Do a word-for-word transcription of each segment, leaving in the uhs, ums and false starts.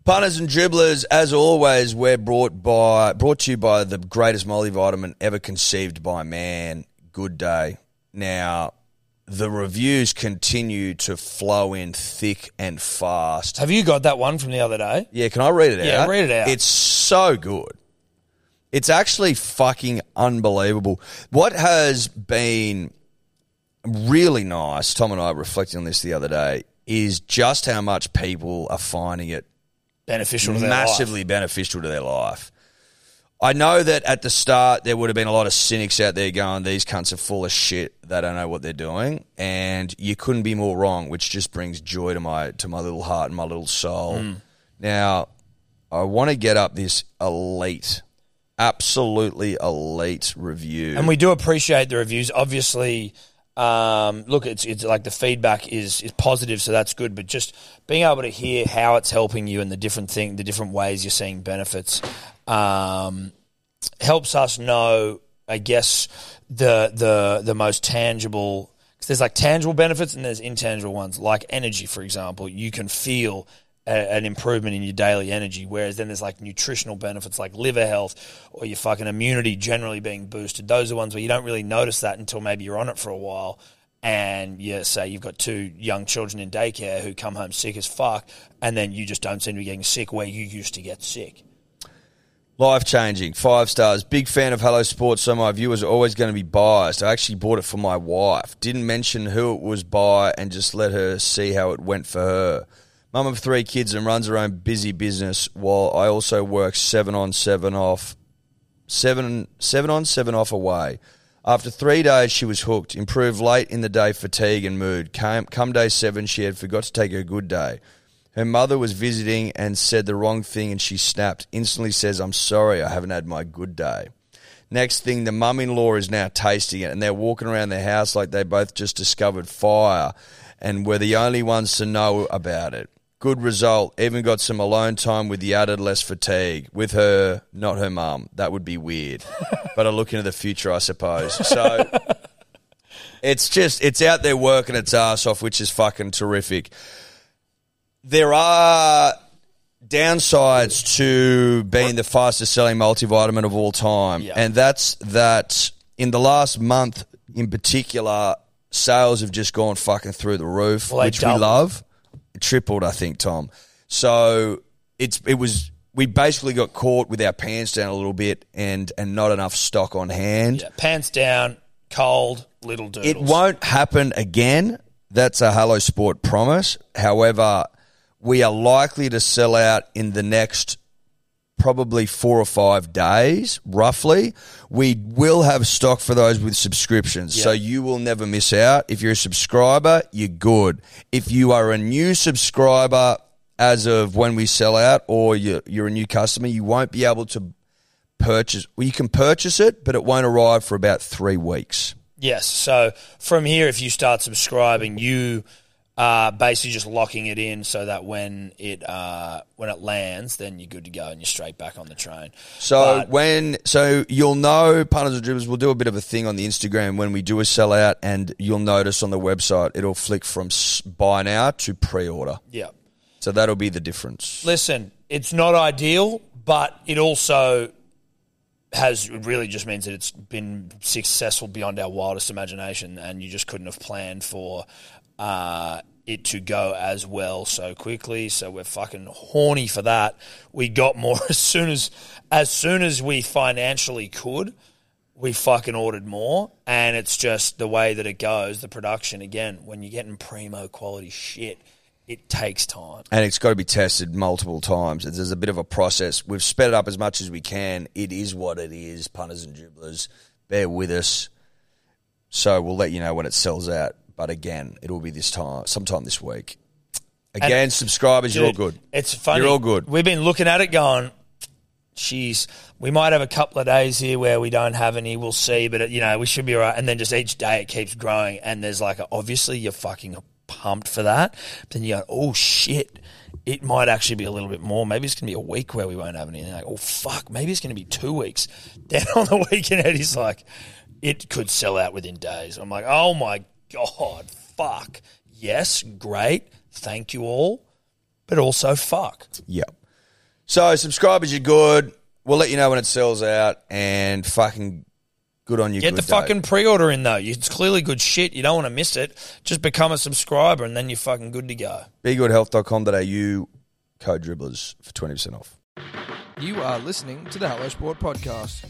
Punters and dribblers, as always, we're brought by brought to you by the greatest multivitamin ever conceived by man, Good Day. Now, the reviews continue to flow in thick and fast. Have you got that one from the other day? Yeah, can I read it Yeah, out? read it out. It's so good. It's actually fucking unbelievable. What has been really nice, Tom and I were reflecting on this the other day, is just how much people are finding it Beneficial to their massively life. beneficial to their life. I know that at the start there would have been a lot of cynics out there going, these cunts are full of shit, they don't know what they're doing, and you couldn't be more wrong, which just brings joy to my to my little heart and my little soul. Mm. Now, I want to get up this elite, absolutely elite review. And we do appreciate the reviews. Obviously, um, look, it's it's like the feedback is is positive, so that's good. But just being able to hear how it's helping you and the different thing, the different ways you're seeing benefits, um, helps us know, I guess, the the the most tangible. Because there's like tangible benefits and there's intangible ones, like energy, for example. You can feel a, an improvement in your daily energy, whereas then there's like nutritional benefits like liver health or your fucking immunity generally being boosted. Those are ones where you don't really notice that until maybe you're on it for a while and you say you've got two young children in daycare who come home sick as fuck and then you just don't seem to be getting sick where you used to get sick. Life-changing, five stars. Big fan of Hello Sports, so my viewers are always going to be biased. I actually bought it for my wife. Didn't mention who it was by and just let her see how it went for her. Mum of three kids and runs her own busy business while I also work seven on, seven off, seven, seven on, seven off away. After three days, she was hooked. Improved late in the day fatigue and mood. Came, come day seven, she had forgot to take her good day. Her mother was visiting and said the wrong thing and she snapped. Instantly says, I'm sorry, I haven't had my good day. Next thing, the mum-in-law is now tasting it and they're walking around their house like they both just discovered fire and were the only ones to know about it. Good result. Even got some alone time with the added less fatigue. With her, not her mum. That would be weird. But I look into the future, I suppose. So it's just, it's out there working its ass off, which is fucking terrific. There are downsides to being the fastest selling multivitamin of all time. Yeah. And that's that in the last month in particular, sales have just gone fucking through the roof, well, which doubled. we love. Tripled, I think, Tom. So it's it was we basically got caught with our pants down a little bit and and not enough stock on hand. Yeah, pants down, cold, little doodles. It won't happen again. That's a Hello Sport promise. However, we are likely to sell out in the next probably four or five days, roughly. We will have stock for those with subscriptions, yeah. So you will never miss out. If you're a subscriber, you're good. If you are a new subscriber as of when we sell out or you're, you're a new customer, you won't be able to purchase. Well, you can purchase it, but it won't arrive for about three weeks. Yes, so from here, if you start subscribing, you Uh, basically just locking it in so that when it uh, when it lands, then you're good to go and you're straight back on the train. So but, when so you'll know, Punters and Dribblers, we'll do a bit of a thing on the Instagram when we do a sellout, and you'll notice on the website it'll flick from buy now to pre-order. Yeah. So that'll be the difference. Listen, it's not ideal, but it also has it really just means that it's been successful beyond our wildest imagination, and you just couldn't have planned for Uh, it to go as well so quickly. So we're fucking horny for that. We got more as soon as as soon as we financially could. We fucking ordered more, and it's just the way that it goes. The production, again, when you're getting primo quality shit, it takes time, and it's got to be tested multiple times. There's a bit of a process. We've sped it up as much as we can. It is what it is. Punters and Dribblers, bear with us. So we'll let you know when it sells out. But again, it will be this time, sometime this week. Again, and subscribers, dude, you're all good. It's funny. You're all good. We've been looking at it going, geez, we might have a couple of days here where we don't have any. We'll see, but, it, you know, we should be all right. And then just each day it keeps growing. And there's like, a, obviously you're fucking pumped for that. But then you go, oh, shit, it might actually be a little bit more. Maybe it's going to be a week where we won't have anything. Like, oh, fuck, maybe it's going to be two weeks. Then on the weekend, Eddie's like, it could sell out within days. I'm like, oh, my God, fuck. Yes, great. Thank you all. But also fuck. Yep. So subscribers, you're good. We'll let you know when it sells out, and fucking good on you. Get the fucking pre-order in, though. It's clearly good shit. You don't want to miss it. Just become a subscriber, and then you're fucking good to go. be good health dot com dot a u, code dribblers for twenty percent off. You are listening to the Hello Sport Podcast.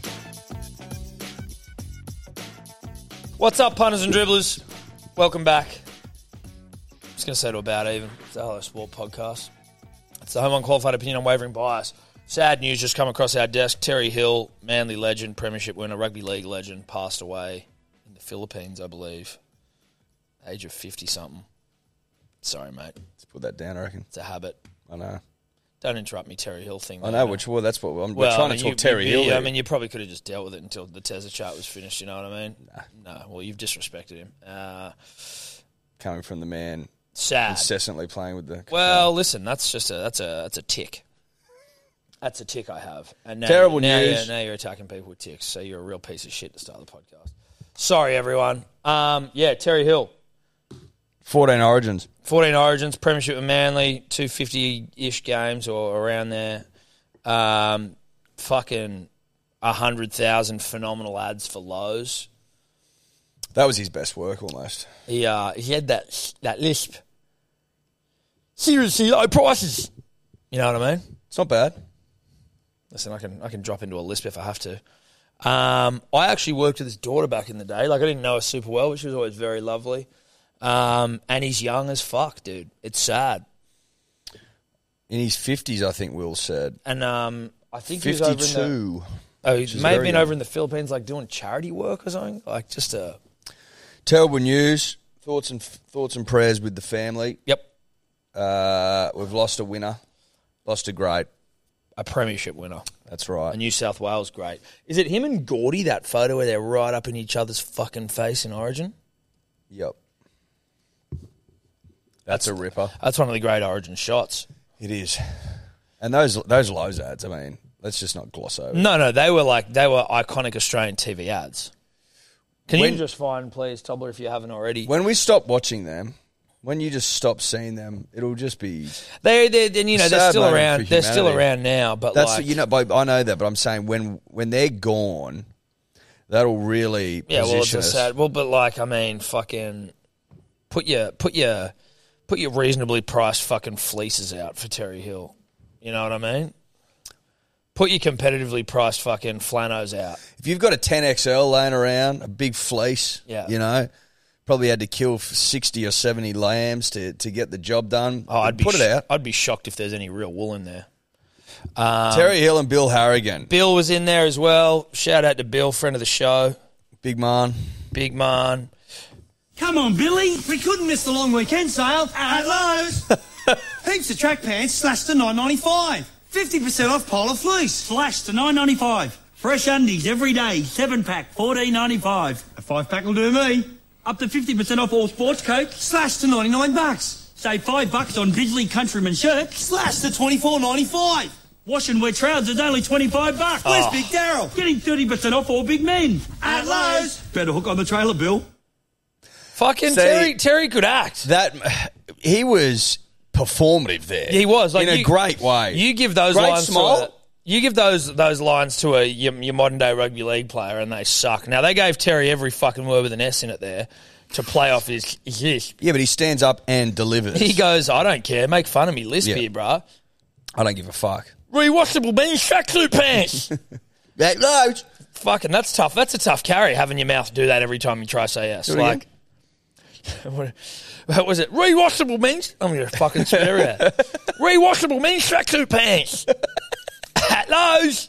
What's up, punters and dribblers? Welcome back. I'm just going to say to about even. It's the Hello Sport Podcast. It's the home unqualified opinion on wavering bias. Sad news just come across our desk. Terry Hill, Manly legend, premiership winner, rugby league legend, passed away in the Philippines, I believe. Age of fifty-something. Sorry, mate. Let's put that down, I reckon. It's a habit. I know. Don't interrupt me, Terry Hill thing. I know, which well, that's what I'm well, we're trying I mean, to talk you, Terry you, Hill. Yeah, I here. mean, you probably could have just dealt with it until the Tezza chart was finished, you know what I mean? Nah. No, well, you've disrespected him. Uh, Coming from the man sad. incessantly playing with the... Well, listen, that's just a that's a that's a tick. That's a tick I have. And now, Terrible now, news. Yeah, now you're attacking people with ticks, so you're a real piece of shit to start the podcast. Sorry, everyone. Um, yeah, Terry Hill. fourteen Origins. fourteen Origins, premiership with Manly, two fifty-ish games or around there. Um, fucking one hundred thousand phenomenal ads for Lowe's. That was his best work, almost. He uh, he had that that lisp. Seriously low prices. You know what I mean? It's not bad. Listen, I can I can drop into a lisp if I have to. Um, I actually worked with his daughter back in the day. Like, I didn't know her super well, but she was always very lovely. Um, and he's young as fuck, dude. It's sad. In his fifties, I think Will said. And um, I think he was over in the... fifty-two. Oh, he may have been young. over in the Philippines, like, doing charity work or something. Like, just a... Terrible news. Thoughts and thoughts and prayers with the family. Yep. Uh, we've lost a winner. Lost a great. A premiership winner. That's right. A New South Wales great. Is it him and Gordy, that photo where they're right up in each other's fucking face in Origin? Yep. That's a ripper. That's one of the great Origin shots. It is. And those those Lowe's ads, I mean, let's just not gloss over. No, no, they were like, they were iconic Australian T V ads. Can When- you just find, please, Tobler, if you haven't already? When we stop watching them, when you just stop seeing them, it'll just be... They, they, then you know, they're Sad still moment around. for They're still humanity. around now, but That's like, you know, but I know that, but I'm saying when when they're gone, that'll really yeah, well, it's position a us. sad. Well, but like, I mean, fucking put your put your put your reasonably priced fucking fleeces out for Terry Hill. You know what I mean? Put your competitively priced fucking flanos out. If you've got a ten X L laying around, a big fleece, Yeah. you know, probably had to kill sixty or seventy lambs to, to get the job done. Oh, I'd be put sh- it out. I'd be shocked if there's any real wool in there. Um, Terry Hill and Bill Harrigan, Bill was in there as well. Shout out to Bill, friend of the show. big man. Big man. Come on, Billy. We couldn't miss the long weekend sale at Lowe's. Heaps of track pants slashed to nine ninety-five. fifty percent off Polar Fleece. Slashed to nine ninety-five. Fresh undies every day. seven pack, fourteen ninety-five. A five pack will do me. Up to fifty percent off all sports coats. Slashed to ninety-nine bucks. Save five bucks on Bisley Countryman shirts. Slashed to twenty-four ninety-five. Wash and wear trousers only twenty-five bucks. Where's Big Daryl? Getting thirty percent off all big men. At Lowe's. Better hook on the trailer, Bill. Fucking See- Terry. Terry could act. That he was performative there. He was like in you, a great way. You give those Great lines smile. to a, you give those those lines to a your, your modern day rugby league player, and they suck. Now they gave Terry every fucking word with an S in it there to play off his his. Yeah, but he stands up and delivers. He goes, I don't care, make fun of me, lisp Yeah. here, bruh. I don't give a fuck. Rewashable men's tracksuit pants. That Lowe's. Fucking, that's tough. That's a tough carry, having your mouth do that every time you try to say yes. Do it Like, what, what was it? Rewashable men's. I'm gonna fucking spit it out. Rewashable men's tracksuit pants. At Lowe's.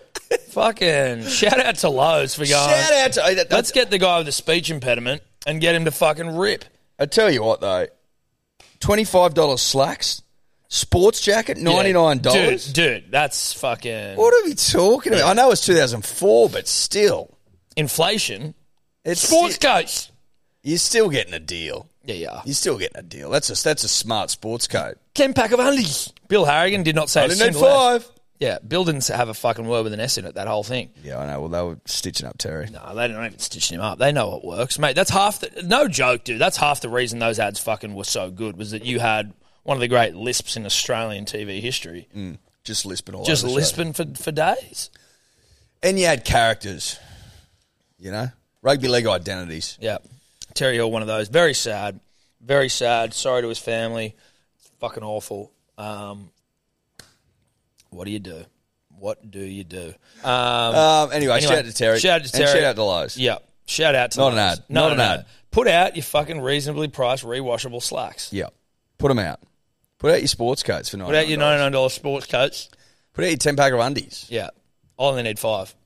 Fucking shout out to Lowe's for going. Shout out to. that- Let's that's- get the guy with the speech impediment and get him to fucking rip. I tell you what though, twenty-five dollars slacks, sports jacket, ninety-nine dollars. Dude, dude, that's fucking What are we talking about? I know it's two thousand four, but still, inflation. it's Sports coats. You're still getting a deal. Yeah, yeah. You're still getting a deal. That's a that's a smart sports coat. Ten pack of undies. Bill Harrigan did not say I a didn't need single word. five. Yeah, Bill didn't have a fucking word with an S in it, that whole thing. Yeah, I know. Well, they were stitching up Terry. No, they don't even stitching him up. They know what works, mate. That's half the... No joke, dude. That's half the reason those ads fucking were so good, was that you had one of the great lisps in Australian T V history Just lisping all Just over the lisping for, for days. show. And you had characters, you know? Rugby league identities. Yeah. Terry Hill, one of those. Very sad. Very sad. Sorry to his family. It's fucking awful. Um, what do you do? What do you do? Um, Um, anyway, anyway, shout out to Terry. Shout out to Terry. And shout out to Lowe's. Yeah. Shout out to Not an Lowe's. ad. No, Not no, an no. ad. Put out your fucking reasonably priced rewashable slacks. Yeah. Put them out. Put out your sports coats for ninety-nine dollars. Put out your ninety-nine dollars sports coats. Put out your ten-pack of undies. Yeah. I only need five.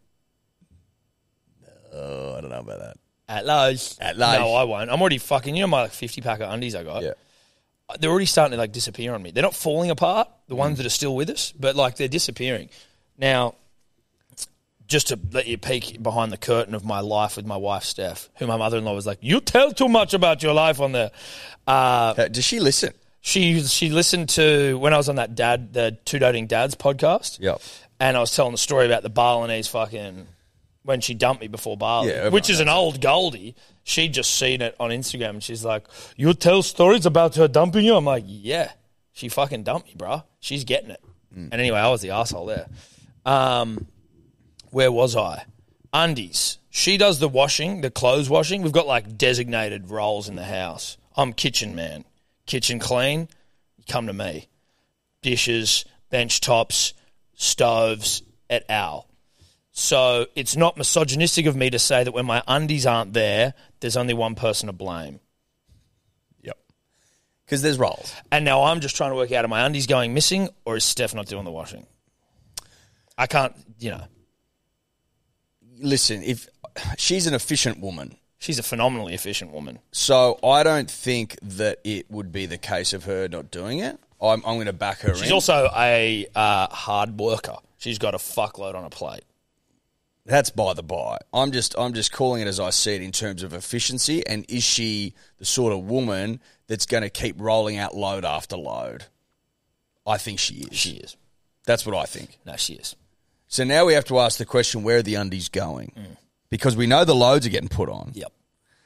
Oh, I don't know about that. At Lowe's. At Lowe's. No, I won't. I'm already fucking, you know my like fifty pack of undies I got? Yeah. They're already starting to like disappear on me. They're not falling apart, the ones that are still with us, but like they're disappearing. Now, just to let you peek behind the curtain of my life with my wife, Steph, who my mother-in-law was like, you tell too much about your life on there. Uh, Uh, Does she listen? she she listened to, when I was on that dad, the Two Doting Dads podcast, Yep. and I was telling the story about the Balinese fucking, when she dumped me before Bali, Yeah, everyone which is an old Goldie. She'd just seen it on Instagram, and she's like, you tell stories about her dumping you? I'm like, yeah, she fucking dumped me, bro. She's getting it. Mm. And anyway, I was the asshole there. Um, where was I? Undies. She does the washing, the clothes washing. We've got like designated roles in the house. I'm kitchen man. Kitchen clean, you come to me. Dishes, bench tops, stoves, et al. So it's not misogynistic of me to say that when my undies aren't there, there's only one person to blame. Yep. Because there's roles. And now I'm just trying to work out, are my undies going missing or is Steph not doing the washing? I can't, you know. Listen, if she's an efficient woman, She's a phenomenally efficient woman. so I don't think that it would be the case of her not doing it. I'm, I'm going to back her in. She's also a uh, hard worker. She's got a fuckload on a plate. That's by the by. I'm just I'm just calling it as I see it in terms of efficiency, and is she the sort of woman that's going to keep rolling out load after load? I think she is. She is. That's what I think. No, she is. So now we have to ask the question, where are the undies going? Mm. Because we know the loads are getting put on. Yep.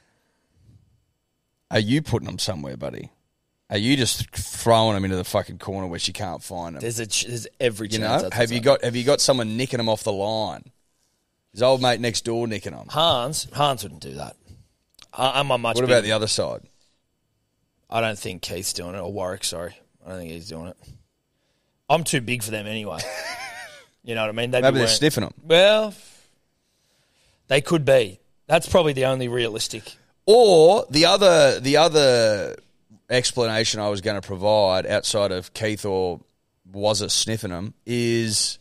Are you putting them somewhere, buddy? Are you just throwing them into the fucking corner where she can't find them? There's a ch- there's every You chance. know, that's have you what's got have you got someone nicking them off the line? His old mate next door nicking them. Hans, Hans wouldn't do that. I, I'm a much. What bigger, about the other side? I don't think Keith's doing it, or Warwick. Sorry, I don't think he's doing it. I'm too big for them anyway. You know what I mean? They'd Maybe be they're wearing, sniffing them. Well, they could be. That's probably the only realistic. Or the other the other explanation I was going to provide outside of Keith or was it sniffing them is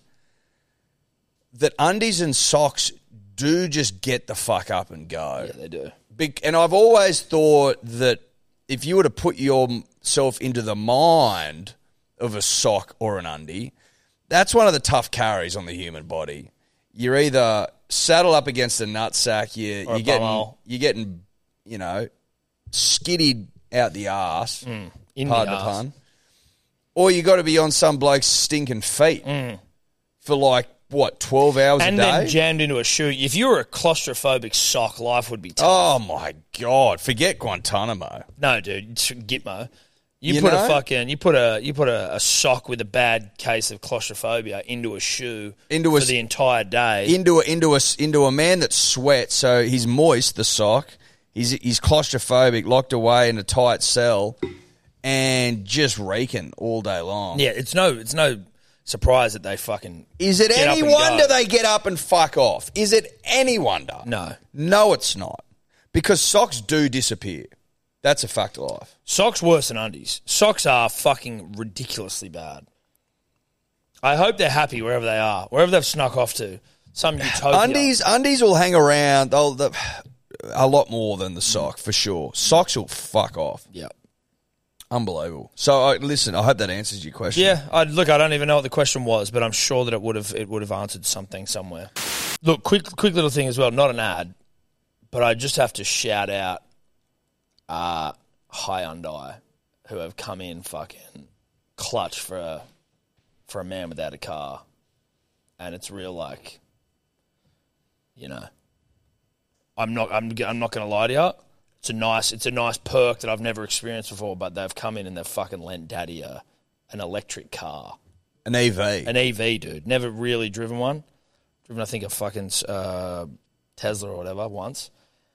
that undies and socks do just get the fuck up and go. Yeah, they do. Big, and I've always thought that if you were to put yourself into the mind of a sock or an undie, that's one of the tough carries on the human body. You're either saddle up against a nutsack, you, Or a you're getting, bumhole. you're getting, you know, skiddied out the arse, Mm, in pardon the the arse. pun, or you got to be on some bloke's stinking feet Mm. for like what twelve hours And a day. then jammed into a shoe. If you were a claustrophobic sock, life would be tough. Oh my god! Forget Guantanamo. No, dude, it's Gitmo. You, You put know? a fucking you put a you put a, a sock with a bad case of claustrophobia into a shoe Into for a- the entire day. into a, into a into a man that sweats, so he's moist. The sock, he's he's claustrophobic, locked away in a tight cell, and just reeking all day long. yeah, it's no it's no surprise that they fucking Is it Get up any and wonder go. they get up and fuck off? Is it any wonder? No. no, it's not, because socks do disappear. That's a fact of life. socks worse than undies. Socks are fucking ridiculously bad. I hope they're happy wherever they are, wherever they've snuck off to. Some utopia. Undies, undies will hang around. They'll, they'll a lot more than the sock for sure. Socks will fuck off. Yeah. Unbelievable. So, uh, listen, I hope that answers your question. Yeah, I, look, I don't even know what the question was, but I'm sure that it would have it would have answered something somewhere. Look, quick quick little thing as well, not an ad, but I just have to shout out uh, Hyundai, who have come in fucking clutch for a for a man without a car, and it's real like, you know, I'm not I'm I'm not going to lie to you. It's a nice it's a nice perk that I've never experienced before, but they've come in and they've fucking lent Daddy a, an electric car. An E V. An E V, dude. Never really driven one. Driven, I think, a fucking uh, Tesla or whatever once.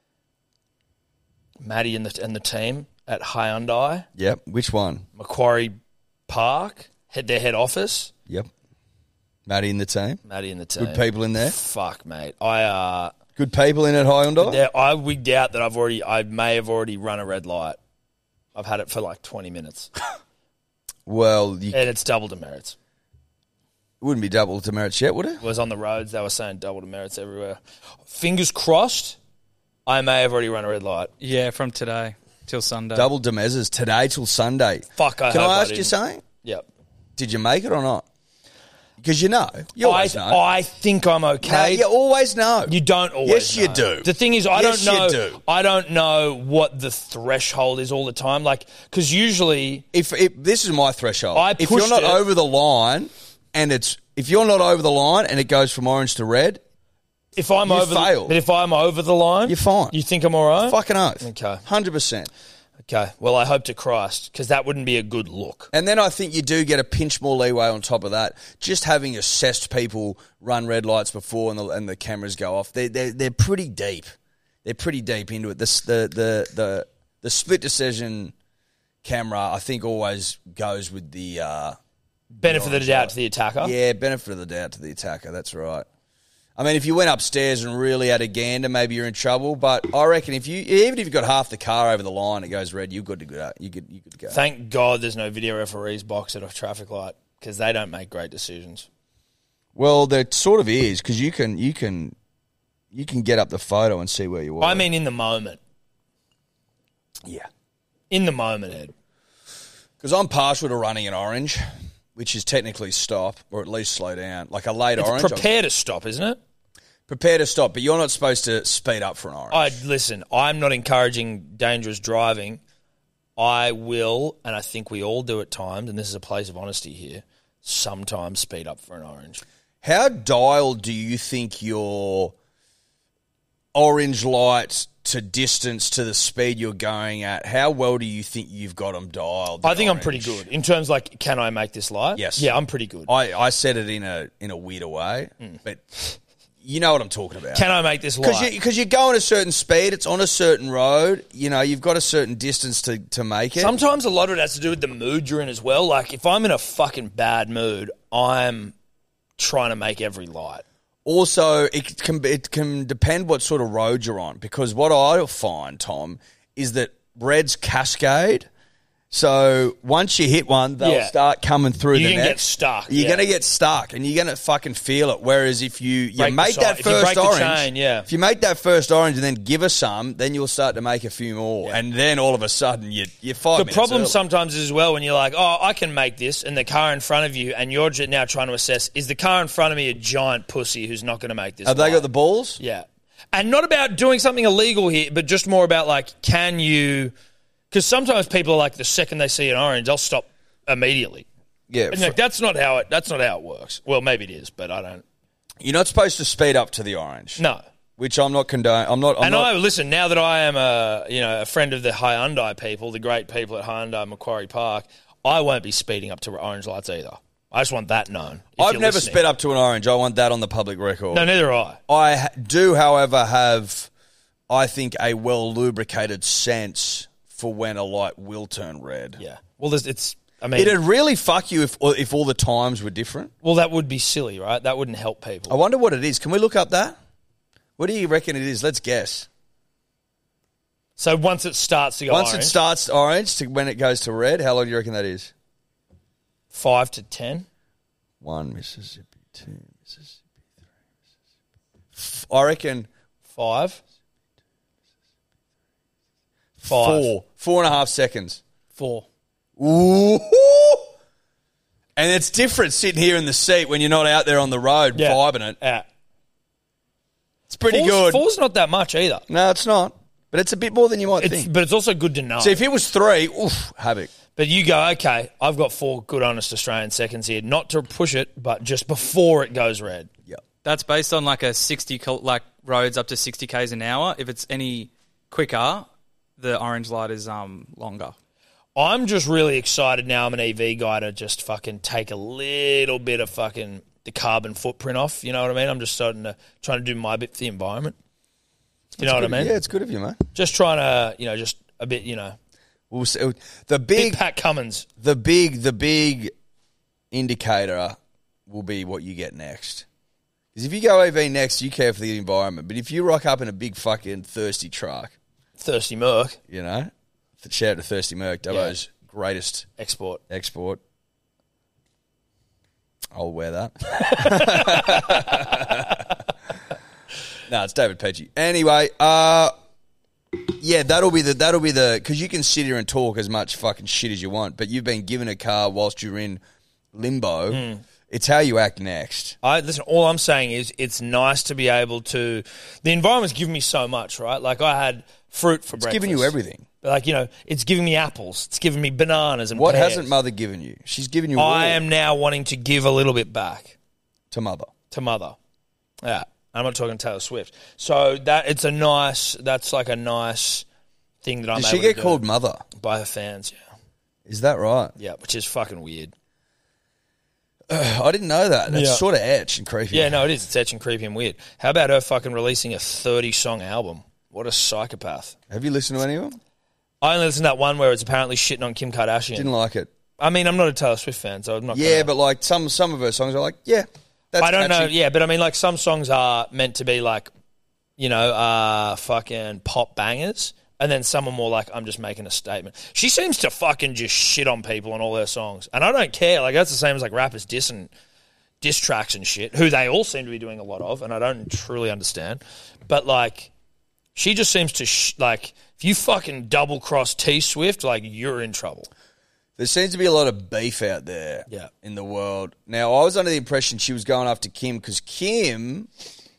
Maddie and the and the team at Hyundai. Yep. Which one? Macquarie Park. Head their head office. Yep. Maddie and the team. Maddie and the team. Good people in there. Fuck, mate. I uh, Good people in at Hyundai. there- I wigged out that I've already. I may have already run a red light. I've had it for like twenty minutes, Well, you and it's double demerits. wouldn't be double demerits yet, would it? It was on the roads. They were saying double demerits everywhere. Fingers crossed. I may have already run a red light. Yeah, from today till Sunday. Double demezers today till Sunday. Fuck, I Can hope I I ask you didn't. something? Yep. Did you make it or not? Because you know. You always I, know. I think I'm No, okay. you always know. You don't always Yes, you know. do. The thing is, I Yes, don't you know. do. I don't know what the threshold is all the time. Like, because usually, If, if this is my threshold, I if you're pushed not it. over the line and it's if you're not over the line and it goes from orange to red, if I'm You over, failed. The, but if I'm over the line, you're fine. You think I'm all right? Fucking oath. Okay. Hundred percent. Okay. Well, I hope to Christ, because that wouldn't be a good look. And then I think you do get a pinch more leeway on top of that. Just having assessed people run red lights before and the, and the cameras go off, they they're, they're pretty deep. They're pretty deep into it. The the the the, the split decision camera, I think, always goes with the uh, Benefit of the doubt to the attacker. yeah benefit of the doubt to the attacker. That's right. I mean, if you went upstairs and really had a gander, maybe you're in trouble. But I reckon if you, even if you've got half the car over the line, it goes red, you're good to go. You good, you good to go. Thank God there's no video referees box at a traffic light, because they don't make great decisions. Well, there sort of is, because you can, you can, you can get up the photo and see where you were. I mean, in the moment. yeah, In the moment, Ed. because I'm partial to running an orange, which is technically stop or at least slow down, like a late It's orange. I'm prepare to stop, isn't it? prepare to stop, but you're not supposed to speed up for an orange. I listen, I'm not encouraging dangerous driving. I will, and I think we all do at times, and this is a place of honesty here, sometimes speed up for an orange. How dialed do you think your orange lights to distance to the speed you're going at, how well do you think you've got them dialed? I the think I'm orange? pretty good. In terms like, can I make this light? Yes. Yeah, I'm pretty good. I, I said it in a in a weirder way, but you know what I'm talking about. Can I make this Because light? you, cause you're going a certain speed, it's on a certain road, you know, you've got a certain distance to, to make it. Sometimes a lot of it has to do with the mood you're in as well. Like, if I'm in a fucking bad mood, I'm trying to make every light. Also, it can it can depend what sort of road you're on, because what I find, Tom, is that reds cascade. So once you hit one, they'll Yeah. start coming through You the can get next. stuck, You're yeah. going to get stuck, and you're going to fucking feel it. Whereas if you, you Break the make side- that if you first break the orange, chain, yeah. if you make that first orange and then give us some, then you'll start to make a few more, and then all of a sudden you you're five The minutes problem early. sometimes is as well when you're like, oh, I can make this, and the car in front of you, and you're ju- now trying to assess, is the car in front of me a giant pussy who's not going to make this Have they light? got the balls? Yeah. And not about doing something illegal here, but just more about, like, can you... Because sometimes people are like, the second they see an orange, they'll stop immediately. Yeah. And like, that's not how it. That's not how it works. Well, maybe it is, but I don't. You're not supposed to speed up to the orange. No. Which I'm not condoning. I'm not. I'm and not, I listen now that I am a you know a friend of the Hyundai people, the great people at Hyundai Macquarie Park. I won't be speeding up to orange lights either. I just want that known. if I've you're never listening. sped up to an orange. I want that on the public record. No, neither I. I ha- do, however, have, I think, a well lubricated sense for when a light will turn red. Yeah. Well, there's, it's. I mean, It'd really fuck you if if all the times were different. well, that would be silly, right? That wouldn't help people. I wonder what it is. Can we look up that? What do you reckon it is? Let's guess. So once it starts to go Once orange, it starts orange to when it goes to red, how long do you reckon that is? five to ten. One Mississippi, two Mississippi, three Mississippi. I reckon Five. Five. four, four and a half seconds. Four. Ooh. And it's different sitting here in the seat when you're not out there on the road Yeah. vibing it. Yeah. It's pretty Four's, good. Four's not that much either. No, it's not. But it's a bit more than you might It's, think. but it's also good to know. So if it was three, oof, havoc. But you go, okay, I've got four good, honest Australian seconds here. Not to push it, but just before it goes red. Yep. That's based on like a sixty, kil- like roads up to sixty k's an hour. If it's any quicker, the orange light is um longer. I'm just really excited now. I'm an E V guy to just fucking take a little bit of fucking the carbon footprint off. You know what I mean? I'm just starting to trying to do my bit for the environment. You know what I mean? Yeah, it's good of you, man. Just trying to, you know, just a bit, you know. We'll see. The Big big, Pat Cummins. the big, the big indicator will be what you get next. Because if you go E V next, you care for the environment. But if you rock up in a big fucking thirsty truck, Thirsty Merc. you know, shout out to Thirsty Merc, Dubbo's greatest Export. export. I'll wear that. No, it's David Pecci. Anyway, uh, yeah, that'll be the that'll be the because you can sit here and talk as much fucking shit as you want, but you've been given a car whilst you're in limbo. Mm. It's how you act next. I listen. All I'm saying is, it's nice to be able to. The environment's given me so much, right? Like I had fruit for It's breakfast. giving you everything. But like you know, it's giving me apples. It's giving me bananas and What pears. hasn't Mother given you? She's given you. I all am now wanting to give a little bit back to Mother. to Mother. Yeah, I'm not talking Taylor Swift. So that it's a nice. That's like a nice thing that I'm. Does she able get to do called Mother? by her fans? Yeah, Is that right? yeah, which is fucking weird. I didn't know that. That's Yeah. sort of etch and creepy. Yeah, no, it is. It's etch and creepy and weird. How about her fucking releasing a thirty song album? What a psychopath. Have you listened to any of them? I only listened to that one where it's apparently shitting on Kim Kardashian. Didn't like it. I mean, I'm not a Taylor Swift fan, so I'm not. Yeah, gonna, but like some some of her songs are like, yeah. That's I don't know. actually- Yeah, but I mean, like some songs are meant to be like, you know, uh, fucking pop bangers, and then some are more like, I'm just making a statement. She seems to fucking just shit on people on all her songs, and I don't care. Like that's the same as like rappers dissing. diss tracks and shit, who they all seem to be doing a lot of, and I don't truly understand. But, like, she just seems to, sh- like, if you fucking double-cross T-Swift, like, you're in trouble. There seems to be a lot of beef out there Yeah. in the world. Now, I was under the impression she was going after Kim because Kim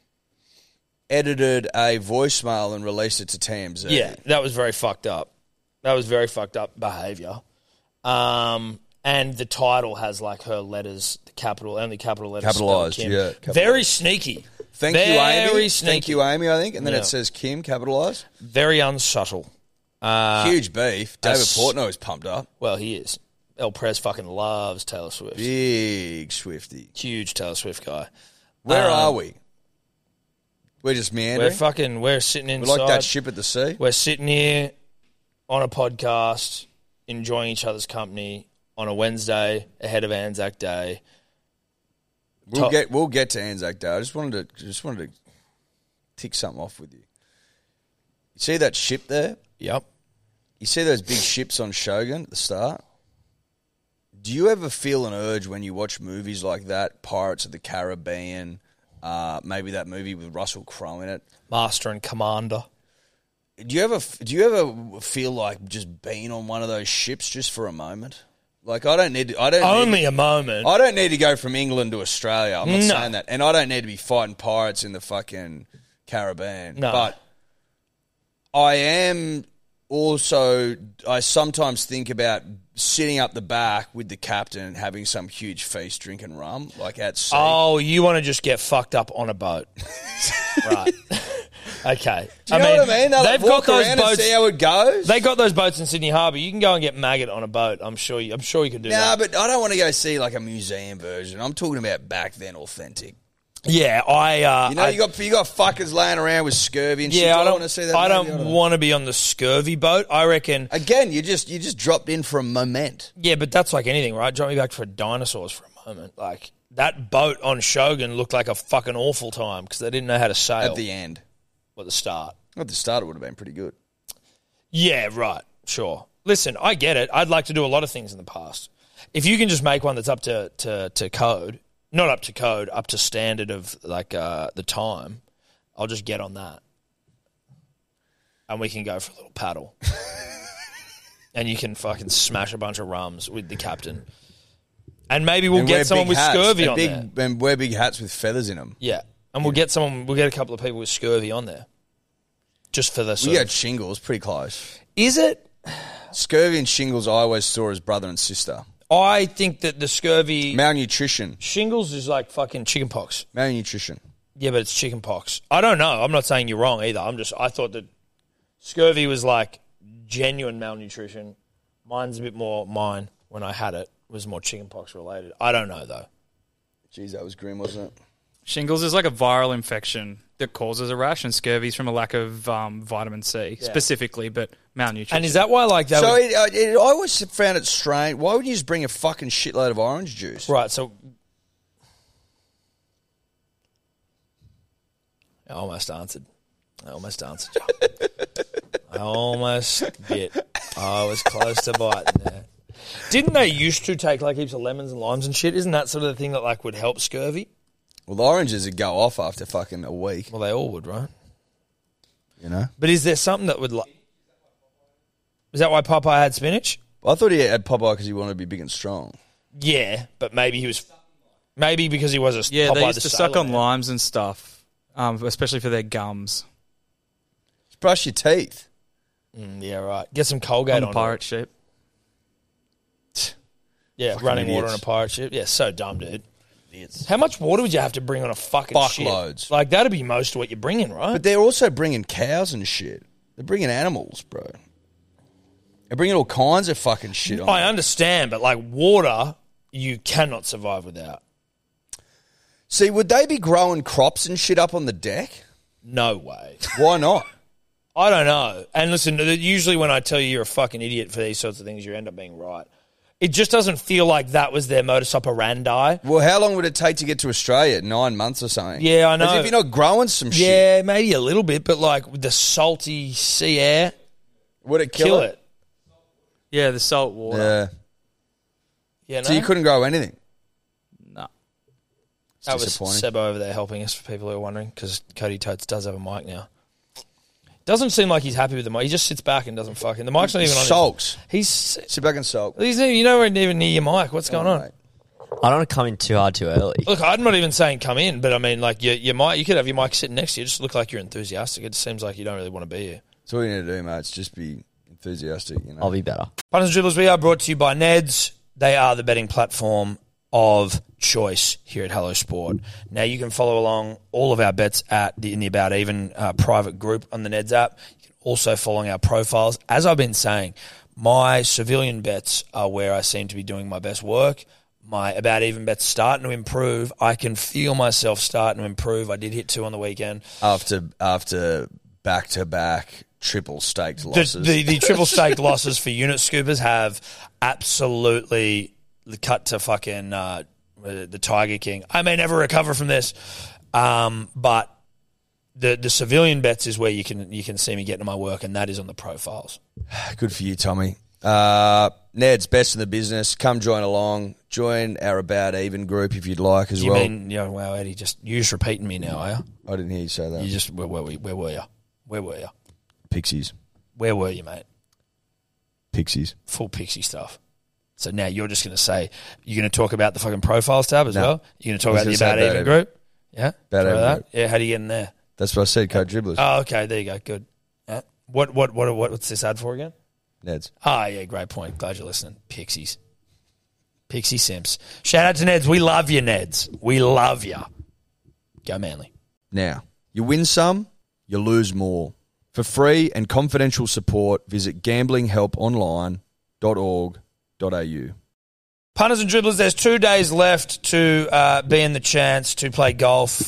edited a voicemail and released it to T M Z. Yeah, that was very fucked up. That was very fucked up behaviour. Um... And the title has like her letters, the capital, only capital letters. Capitalised, Kim. yeah, capitalised. Very sneaky. Thank very you, Amy. Sneaky. Thank you, Amy, I think. And then Yeah. it says Kim, capitalised. Very unsubtle. Uh, Huge beef. David s- Portnoy is pumped up. well, he is. El Prez fucking loves Taylor Swift. Big Swifty. Huge Taylor Swift guy. Where Um, are we? We're just meandering. We're fucking, we're sitting We're inside. like that ship at the sea. We're sitting here on a podcast, enjoying each other's company on a Wednesday ahead of Anzac Day. We'll top- get we'll get to Anzac Day. I just wanted to just wanted to tick something off with you. You see that ship there? Yep. You see those big ships on Shogun at the start? Do you ever feel an urge when you watch movies like that, Pirates of the Caribbean, uh, maybe that movie with Russell Crowe in it? Master and Commander. Do you ever do you ever feel like just being on one of those ships just for a moment? Like I don't need to, I don't Only need a moment. to, I don't need to go from England to Australia. I'm not No. saying that, and I don't need to be fighting pirates in the fucking Caribbean. No. But I am also. I sometimes think about sitting up the back with the captain, having some huge feast, drinking rum, like at sea. Oh, you want to just get fucked up on a boat. Right. Okay. Do you know what I mean? They'll They've like, walk got those around boats. and see how it goes. They got those boats in Sydney Harbour. You can go and get maggot on a boat. I'm sure. You, I'm sure you could do Nah, that. but I don't want to go see like a museum version. I'm talking about back then, authentic. Yeah, I. Uh, You know, I, you got you got fuckers laying around with scurvy and shit. Yeah, Do I don't want to see that. I movie? don't want to be on the scurvy boat. I reckon. Again, you just you just dropped in for a moment. Yeah, but that's like anything, right? Drop me back for dinosaurs for a moment. Like that boat on Shogun looked like a fucking awful time because they didn't know how to sail At the end, at the start. at the start, it would have been pretty good. Yeah, right. Sure. Listen, I get it. I'd like to do a lot of things in the past. If you can just make one that's up to, to, to code, not up to code, up to standard of like uh, the time, I'll just get on that. And we can go for a little paddle. And you can fucking smash a bunch of rums with the captain. And maybe we'll And wear get someone big with hats, scurvy and on big, there. and wear big hats with feathers in them. Yeah. And we'll get someone, we'll get a couple of people with scurvy on there. Just for the sort We of- had shingles, pretty close. Is it? Scurvy and shingles, I always saw as brother and sister. I think that the scurvy Malnutrition, shingles is like fucking chicken pox. malnutrition. Yeah, but it's chicken pox. I don't know. I'm not saying you're wrong either. I'm just I thought that scurvy was like genuine malnutrition, Mine's a bit more mine when I had it was more chickenpox related. I don't know though. Jeez, that was grim, wasn't it? Shingles is like a viral infection that causes a rash, and scurvy is from a lack of um, vitamin C Yeah. specifically, but malnutrition. And is that why like that? So would, it, I- it, I always found it strange. Why would you just bring a fucking shitload of orange juice? right? So I almost answered. I almost answered. I almost bit. I was close to biting there. Didn't they used to take like heaps of lemons and limes and shit? Isn't that sort of the thing that like would help scurvy? Well, the oranges would go off after fucking a week, Well, they all would, right? you know? But is there something that would like? Is that why Popeye had spinach? I thought he had Popeye because he wanted to be big and strong. Yeah, but maybe he was. Maybe because he was a yeah, Popeye they used the to suck Sailor on Man. limes and stuff, um, especially for their gums. Just brush your teeth. Mm, yeah, right. Get some Colgate On on the pirate ship. it. Yeah, Fucking running water on idiots. a pirate ship. Yeah, so dumb, dude. How much water would you have to bring on a fucking Fuck ship? loads. Like that'd be most of what you're bringing, right? But they're also bringing cows and shit. They're bringing animals, bro. They're bringing all kinds of fucking shit on. I understand, but like water, you cannot survive without. See, would they be growing crops and shit up on the deck? No way. Why not? I don't know. And listen, usually when I tell you you're a fucking idiot for these sorts of things, you end up being right. It just doesn't feel like that was their modus operandi. Well, how long would it take to get to Australia? Nine months or something? Yeah, I know. As if you're not growing some shit. Yeah, maybe a little bit, but like with the salty sea air, Would it kill, kill it? it. Yeah, the salt water. Yeah. Yeah, no? So you couldn't grow anything? No. It's That was disappointing. Sebo over there helping us, for people who are wondering, because Cody Totes does have a mic now. Doesn't seem like he's happy with the mic. He just sits back and doesn't fucking... The mic's not even on. his- Sulks. He's... Sit back and sulk. He's you know, we're even near your mic. What's going on? Mate. I don't want to come in too hard too early. Look, I'm not even saying come in, but I mean, like, your, your mic, you could have your mic sitting next to you. Just look like you're enthusiastic. It seems like you don't really want to be here. That's all you need to do, mate. It's just be enthusiastic, you know. I'll be better. Punters and Dribblers, we are brought to you by Neds. They are the betting platform of choice here at Hello Sport. Now, you can follow along all of our bets at the in the About Even uh, private group on the Neds app. You can also follow our profiles. As I've been saying, my civilian bets are where I seem to be doing my best work. My About Even bets starting to improve. I can feel myself starting to improve. I did hit two on the weekend. After after back to back triple staked losses. The, the, the triple staked losses for unit scoopers have absolutely cut to fucking uh, the Tiger King. I may never recover from this, um, but the the civilian bets is where you can you can see me getting to my work, and that is on the profiles. Good for you, Tommy. Uh, Ned's best in the business. Come join along. Join our About Even group if you'd like as You well. mean, you know, wow, Eddie, just you just repeating me now, are you? I didn't hear you say that. You just where were we? Where were you? Where were you? Pixies. Where were you, mate? Pixies. Full pixie stuff. So now you're just going to say you're going to talk about the fucking profiles tab as No. well. You're going to talk I about was the gonna About say Even About Even. group. Yeah, About Try Even that? group. Yeah, how do you get in there? That's what I said, Code Dribblers. Oh, okay, there you go. Good. Yeah. What what what what what's this ad for again? Ned's. Ah, yeah, great point. Glad you're listening. Pixies. Pixie Simps. Shout out to Neds. We love you, Neds. We love you. Go Manly. Now, you win some, you lose more. For free and confidential support, visit gambling help online dot org dot a u. Punters and dribblers, there's two days left to uh, be in the chance to play golf.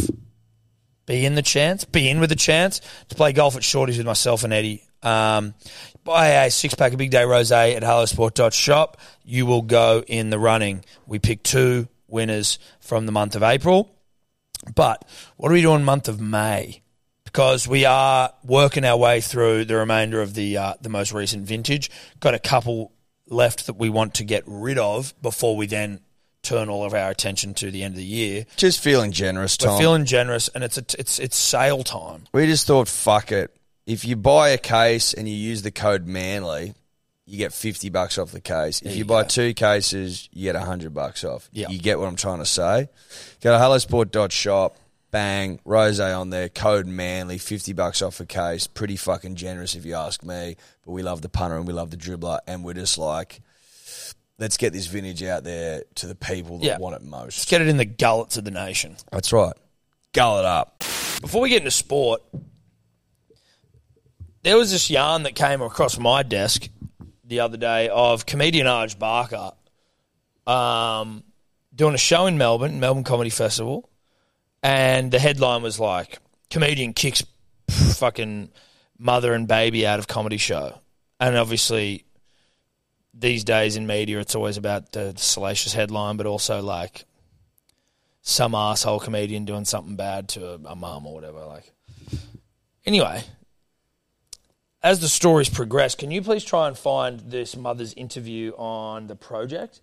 Be in the chance? Be in with the chance to play golf at Shorty's with myself and Eddie. Um, buy a six-pack of Big Day Rosé at hello sport dot shop. You will go in the running. We picked two winners from the month of April. But what are we doing month of May? Because we are working our way through the remainder of the uh, the most recent vintage. Got a couple left that we want to get rid of before we then turn all of our attention to the end of the year. Just feeling generous, Tom. We're feeling generous, and it's a, it's it's sale time. we just thought, fuck it. If you buy a case and you use the code Manly, you get fifty bucks off the case. If There you, you buy go. two cases, you get one hundred bucks off. Yeah. You get what I'm trying to say? Go to hello sport dot shop. Bang, rosé on there, code Manly, fifty bucks off a case. Pretty fucking generous if you ask me. But we love the punter and we love the dribbler, and we're just like, let's get this vintage out there to the people that Yeah. want it Let's most. get it in the gullets of the nation. That's right. Gull it up. Before we get into sport, there was this yarn that came across my desk the other day of comedian Arj Barker um, doing a show in Melbourne, Melbourne Comedy Festival, and the headline was like, comedian kicks fucking mother and baby out of comedy show. And obviously these days in media it's always about the salacious headline, but also like some asshole comedian doing something bad to a, a mum or whatever. Like, anyway, as the stories progress, can you please try and find this mother's interview on The Project?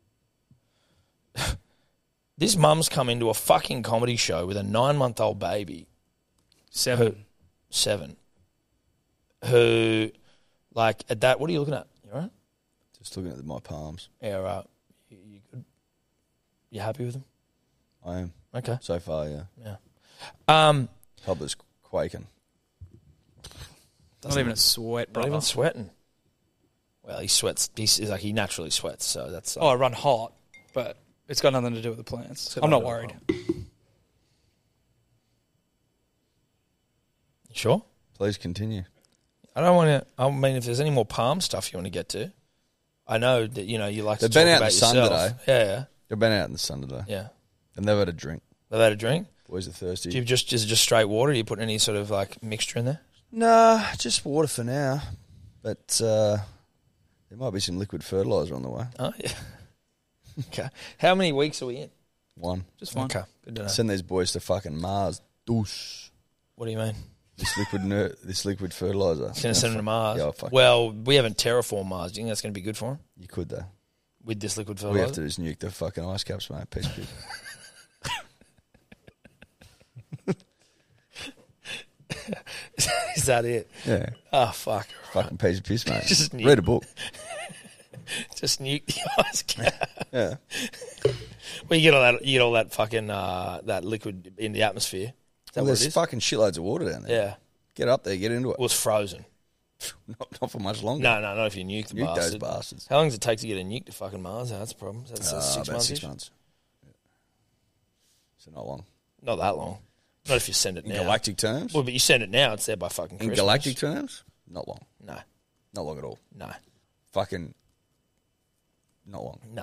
This mum's come into a fucking comedy show with a nine-month-old baby. Seven. Who, seven. Who, like, at that, what are you looking at? You all right? Just looking at my palms. Yeah, right. You, you good? You happy with them? I am. Okay. So far, yeah. Yeah. Um, Toddler's quaking. Not even a sweat, not brother. even sweating. Well, he sweats. He's he's like he naturally sweats, so that's. Uh, Oh, I run hot, but it's got nothing to do with the plants. I'm not worried. You sure? Please continue. I don't want to. I mean, if there's any more palm stuff you want to get to, I know that you know you like They've to been talk out in about the sun yourself. today. Yeah, yeah, They've been out in the sun today. yeah. And they've had a drink. They've had a drink. Boys are thirsty. Do you just is it just straight water? Or do you put any sort of like mixture in there? Nah, just water for now. But uh, there might be some liquid fertiliser on the way. Oh yeah. Okay. How many weeks are we in? One. Just fine. Okay. Good to know. Send these boys to fucking Mars. Douche. What do you mean? This liquid ner- this liquid fertiliser. It's going to send them to Mars. Yeah, fuck. Well, we haven't terraformed Mars. Do you think that's going to be good for them You could though. with this liquid We have fertilizer? to just nuke the fucking ice caps, mate. Piece of shit. Is that it? Yeah. Oh fuck! Fucking piece of piss, mate. Just nuke. Read a book. Just nuke the ice cap. Yeah. Well, you get all that. You get all that fucking uh, that liquid in the atmosphere. Is that Well, what it there's is? fucking shitloads of water down there. Yeah. Get up there, get into it. Well, it's frozen. Not, not for much longer. No, no, not if you nuke the Nuke those bastard. bastards. How long does it take to get a nuke to fucking Mars? That's a problem. That's, that's Uh, six about months. six months. Yeah. So not long. Not that long. Not if you send it In now. galactic terms? Well, but you send it now, it's there by fucking In Christmas. galactic terms? Not long. No, Not long at all. no, Fucking not long. no.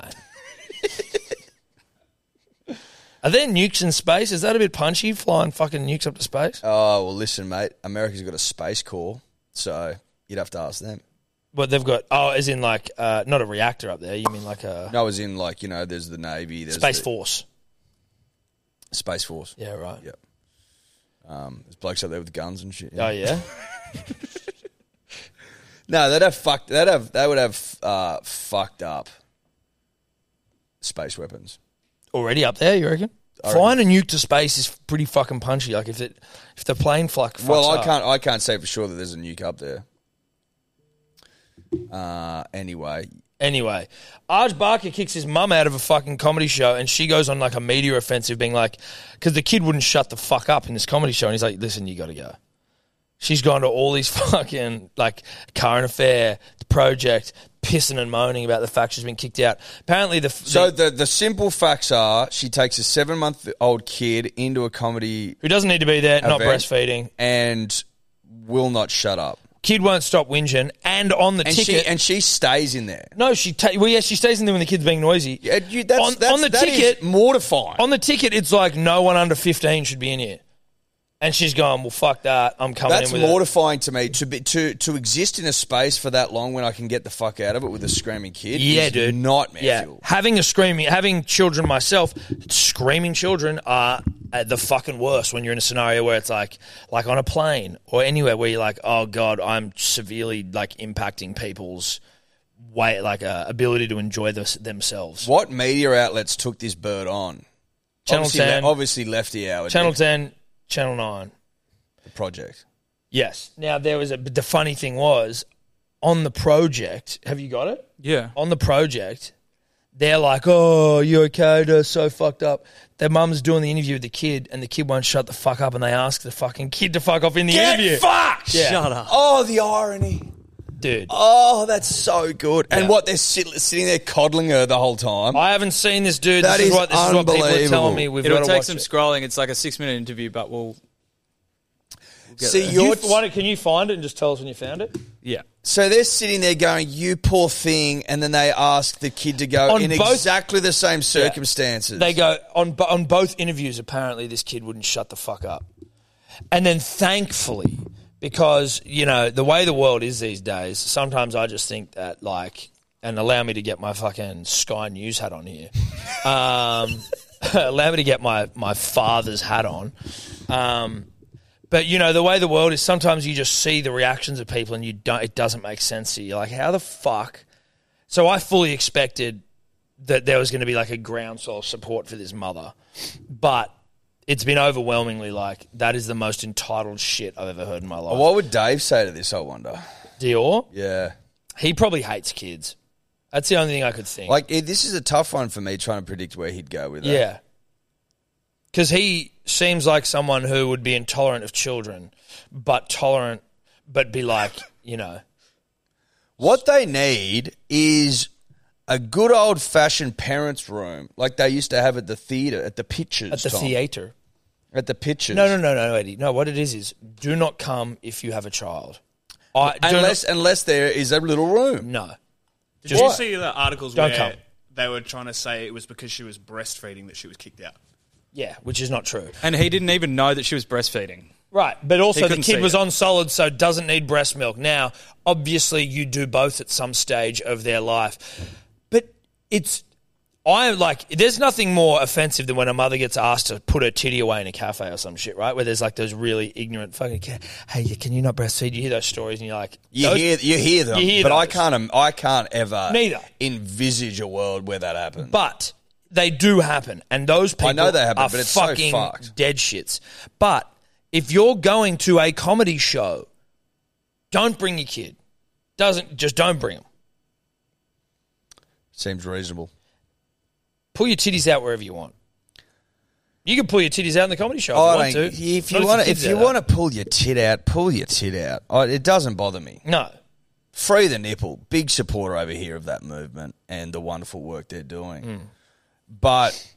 Are there nukes in space? Is that a bit punchy, flying fucking nukes up to space? Oh, well, listen, mate. America's got a space corps, so you'd have to ask them. But they've got, oh, as in like, uh, not a reactor up there. You mean like a No, as in, like, you know, there's the Navy. There's Space the Force? Space Force. Yeah, right. Yep. Um, there's blokes up there with guns and shit. Oh, yeah? No, they'd have fucked. They'd have. They would have uh, fucked up space weapons. Already up there, you reckon? I Flying a nuke to space is pretty fucking punchy. Like, if it, if the plane fuck, fucks Well, I up- can't. I can't say for sure that there's a nuke up there. Uh, anyway, Anyway, Arj Barker kicks his mum out of a fucking comedy show and she goes on like a media offensive being like, because the kid wouldn't shut the fuck up in this comedy show and he's like, listen, you got to go. She's gone to all these fucking like Current Affair, The Project, pissing and moaning about the fact she's been kicked out. Apparently the... so the the the simple facts are she takes a seven month old kid into a comedy who doesn't need to be there, not event breastfeeding. and will not shut up. Kid won't stop whinging and on the And ticket... she and she stays in there. no, she... Ta- well, yeah, she stays in there when the kid's being noisy. Yeah, you, that's, On- that's, on the that is ticket- mortifying. On the ticket, it's like no one under fifteen should be in here. And she's going, well, fuck that. I'm coming That's in with mortifying to me to be to to exist in a space for that long when I can get the fuck out of it with a screaming kid. Yeah, is dude. nightmare Yeah, fuel. having a screaming, having children myself, screaming children are at the fucking worst when you're in a scenario where it's like, like on a plane or anywhere where you're like, oh god, I'm severely like impacting people's way, like uh, ability to enjoy this, themselves. What media outlets took this bird on? Channel obviously, ten. le- obviously Lefty Hour. Channel did ten, Channel nine. the project. Yes. Now there was a. But the funny thing was, on the project, have you got it? Yeah. On the project, they're like, oh, you okay? They're so fucked up. Their mum's doing the interview with the kid, and the kid won't shut the fuck up, and they ask the fucking kid to fuck off in the Get interview. fucked! Yeah. Shut up. Oh, the irony. Dude. Oh, that's so good. And Yeah. what, they're sit, sitting there coddling her the whole time? I haven't seen this, dude. That this is, is what, this is what people are unbelievable. telling me. We've It'll got to take watch some it. scrolling. It's like a six minute interview, but we'll. See, You, you're why don't- can you find it and just tell us when you found it? Yeah. so they're sitting there going, "You poor thing," and then they ask the kid to go On in both- exactly the same circumstances. They go on bo- on both interviews. Apparently, this kid wouldn't shut the fuck up. And then, thankfully, because you know the way the world is these days, sometimes I just think that like, and allow me to get my fucking Sky News hat on here. Um, allow me to get my my father's hat on. Um, but you know the way the world is, sometimes you just see the reactions of people and you don't. It doesn't make sense to you. Like, how the fuck? So I fully expected that there was going to be like a groundswell of support for this mother, but it's been overwhelmingly like that is the most entitled shit I've ever heard in my life. What would Dave say to this, I wonder? Dior, Yeah. he probably hates kids. That's the only thing I could think. Like, it, this is a tough one for me trying to predict where he'd go with that. yeah, because he seems like someone who would be intolerant of children, but tolerant, but be like, you know, What they need is a good old-fashioned parents' room, like they used to have at the theatre, at the pictures. at the Tom. theatre. At the pictures. No, no, no, no, Eddie. No, what it is is do not come if you have a child. I, do Unless, unless there is a little room. not, no. Did Just- you see the articles Don't where come. they were trying to say it was because she was breastfeeding that she was kicked out? Yeah, which is not true. And he didn't even know that she was breastfeeding. Right, but also the couldn't kid see was it. on solid, so doesn't need breast milk. Now, obviously, you do both at some stage of their life, but it's I like. There's nothing more offensive than when a mother gets asked to put her titty away in a cafe or some shit, right? Where there's like those really ignorant fucking, ca- hey, can you not breastfeed? You hear those stories, and you're like, You those- hear, you hear them, you hear but I those. can't. im- I can't ever Neither. envisage a world where that happens. But they do happen, and those people I know they happen, are but it's so fucking fucked. dead shits. But if you're going to a comedy show, don't bring your kid. Doesn't just don't bring them. Seems reasonable. Pull your titties out wherever you want. You can pull your titties out in the comedy show if I you want don't- to. If Not you want, your to, if kids you out. want to pull your tit out, pull your tit out. Oh, it doesn't bother me. no. Free the nipple. Big supporter over here of that movement and the wonderful work they're doing. Hmm. But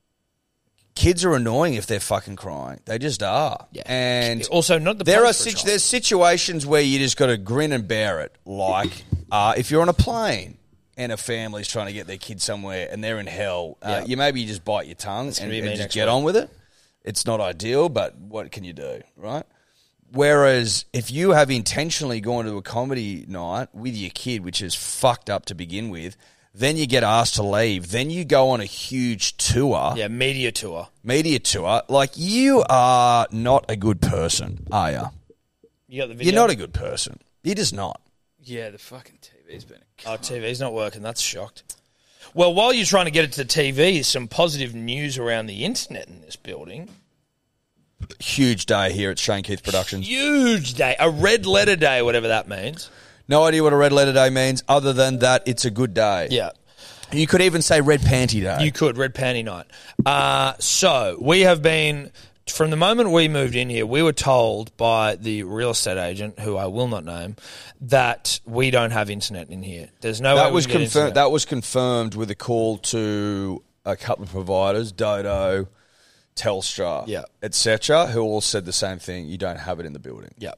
kids are annoying if they're fucking crying. They just are. Yeah. And Also, not the there place are for a situ- child. there's situations where you just got to grin and bear it. Like uh, if you're on a plane and a family's trying to get their kid somewhere and they're in hell, uh, Yeah. you maybe you just bite your tongue gonna and, be me and just next get week. on with it. It's not ideal, but what can you do, right? Whereas if you have intentionally gone to a comedy night with your kid, which is fucked up to begin with, then you get asked to leave. Then you go on a huge tour, Yeah, media tour. media tour. Like, you are not a good person, are you? You got the video? You're not a good person. You're just not. Yeah, the fucking T V's been a Oh, T V's not working. That's shocked. Well, while you're trying to get it to the T V, some positive news around the internet in this building. Huge day here at Shane Keith Productions. Huge day. A red letter day, whatever that means. No idea what a red letter day means other than that it's a good day. Yeah. You could even say red panty day. You could, red panty night. Uh, so, we have been, from the moment we moved in here, we were told by the real estate agent, who I will not name, that we don't have internet in here. There's no way that we was can get confirmed. internet. That was confirmed with a call to a couple of providers, Dodo, Telstra, Yeah. et cetera, who all said the same thing. You don't have it in the building. Yeah.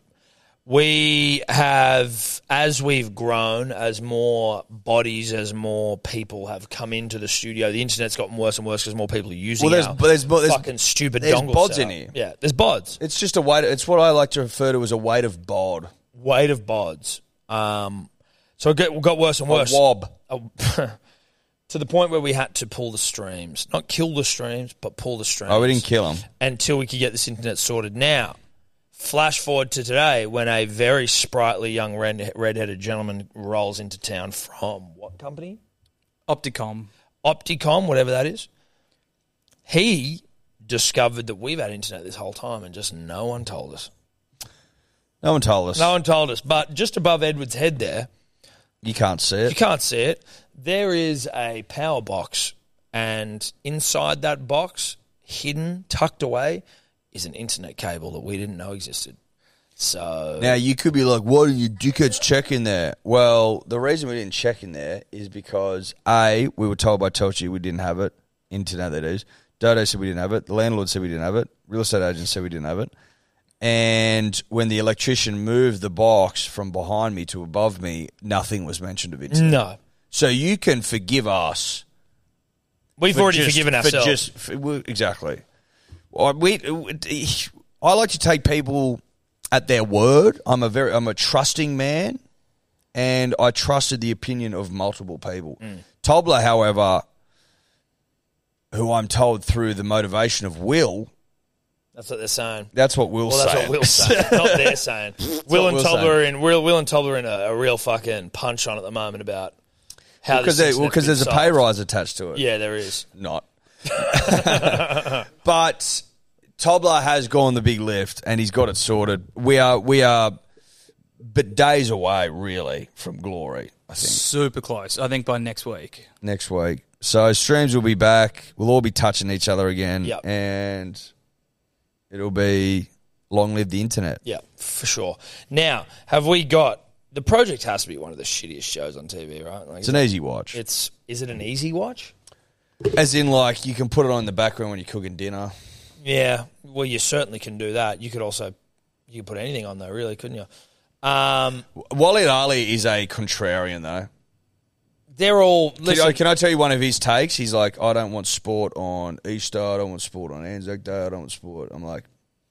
We have, as we've grown, as more bodies, as more people have come into the studio, the internet's gotten worse and worse because more people are using Well, there's- our there's- there's- fucking stupid there's dongle bods setup. in here. Yeah, there's bods. It's just a weight. It's what I like to refer to as a weight of bod. Weight of bods. Um, so it got, got worse and worse. A wob. Oh, to the point where we had to pull the streams. Not kill the streams, but pull the streams. Oh, we didn't kill them. Until we could get this internet sorted. Now, flash forward to today when a very sprightly young red, red-headed gentleman rolls into town from what company? Opticom. Opticom, whatever that is. He discovered that we've had internet this whole time and just no one told us. No one told us. No one told us. But just above Edward's head there, You can't see you it. can't see it, there is a power box, and inside that box, hidden, tucked away, is an internet cable that we didn't know existed. So Now, you could be like, why didn't you dickheads check in there? Well, the reason we didn't check in there is because, A, we were told by Telstra we didn't have it. Internet, that is. Dodo said we didn't have it. The landlord said we didn't have it. Real estate agent said we didn't have it. And when the electrician moved the box from behind me to above me, nothing was mentioned of internet. No. So you can forgive us. We've for already just- forgiven for ourselves. Just, for, well, exactly. I- We, I like to take people at their word. I'm a very, I'm a trusting man, and I trusted the opinion of multiple people. Mm. Tobler, however, who I'm told through the motivation of Will, That's what they're saying. that's what Will's Well, that's saying. what Will's saying. Not they're saying. Will and Will's Tobler are saying. in Will, Will and Tobler are in a, a real fucking punch on at the moment about how Because this well, internet's there's a been pay solved. rise attached to it. Yeah, there is. Not. But Tobler has gone the big lift and he's got it sorted. We are we are but days away really from glory, I think. Super close. I think by next week. Next week. So streams will be back. We'll all be touching each other again. Yep. And it'll be long live the internet. Yeah, for sure. Now, have we got the project? Has to be one of the shittiest shows on T V, right? Like, It's an easy watch. It's is it an easy watch? As in, like, you can put it on in the background when you're cooking dinner. Yeah, well, you certainly can do that. You could also you could put anything on though, really, couldn't you? Um, Waleed Ali is a contrarian, though. they're all Can, listen, I, can I tell you one of his takes? He's like, I don't want sport on Easter. I don't want sport on Anzac Day. I don't want sport. I'm like,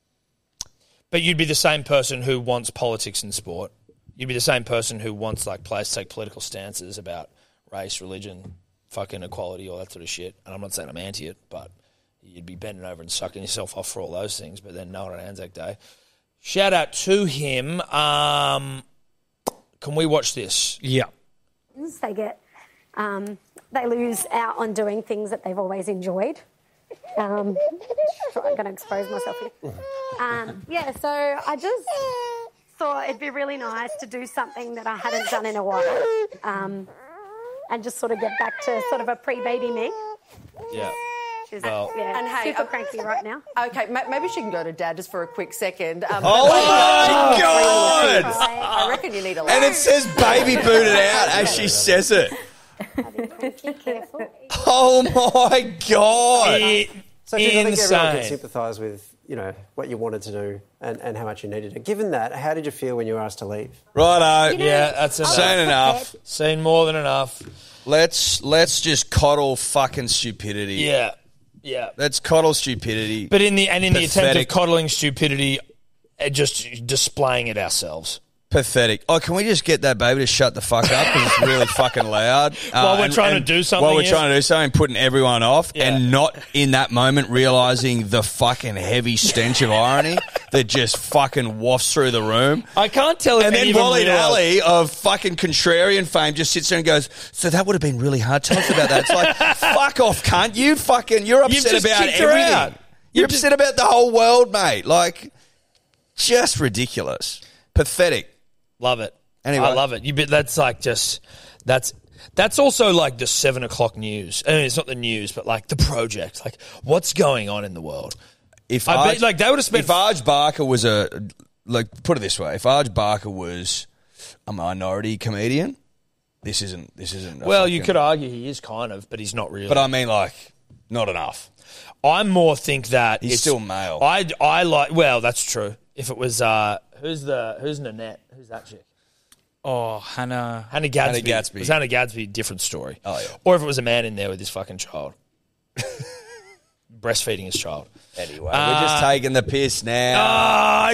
but you'd be the same person who wants politics in sport. You'd be the same person who wants like players to take political stances about race, religion, fucking equality, all that sort of shit. And I'm not saying I'm anti it, but you'd be bending over and sucking yourself off for all those things, but then not on Anzac Day. Shout out to him. Um, can we watch this? Yeah. They get, um, they lose out on doing things that they've always enjoyed. Um, I'm going to expose myself here. Um, yeah, so I just thought it'd be really nice to do something that I hadn't done in a while, um, and just sort of get back to sort of a pre-baby me. Yeah. She's Well- yeah, And hey, super uh, cranky right now. Okay, ma- maybe she can go to Dad just for a quick second. Um, oh my God! I reckon you need a And laugh. it says baby booted out as she says it. Be careful. Oh my God! It, So I think everyone insane. can sympathise with, you know, what you wanted to do and, and how much you needed it. Given that, how did you feel when you were asked to leave? Righto. Yeah, that's enough. Seen enough. Seen more than enough. Let's let's just coddle fucking stupidity. Yeah, yeah. Let's coddle stupidity. But in the and in the attempt of Pathetic. coddling stupidity, uh, just displaying it ourselves. Pathetic. Oh, can we just get that baby to shut the fuck up because it's really fucking loud? While we're and- trying to and do something, While we're yeah. trying to do something, putting everyone off, Yeah. and not in that moment realising the fucking heavy stench of irony that just fucking wafts through the room. I can't tell if And then any of them Waleed realise- Ali of fucking contrarian fame just sits there and goes, so that would have been really hard. Tell us about that. It's like, fuck off, cunt. You fucking, you're You've upset just about kicked her everything. out. You're upset about the whole world, mate. Like, just ridiculous. Pathetic. Love it. Anyway. I love it. You bet that's like just that's that's also like the seven o'clock news. I mean, it's not the news, but like the project. Like what's going on in the world? If I Arj, bet like they would have spent. if Arj Barker was a, like, put it this way, if Arj Barker was a minority comedian, this isn't, this isn't. a well, you fucking- could argue he is kind of, but he's not really. But I mean, like, not enough. I more think that He's it's, still male. I I like. Well, that's true. If it was uh, who's the who's Nanette? Who's that chick? Oh, Hannah. Hannah Gadsby. Hannah Gadsby. If it was Hannah Gadsby, different story. Oh, yeah. Or if it was a man in there with his fucking child. Breastfeeding his child. Anyway, we're just taking the piss now. Oh,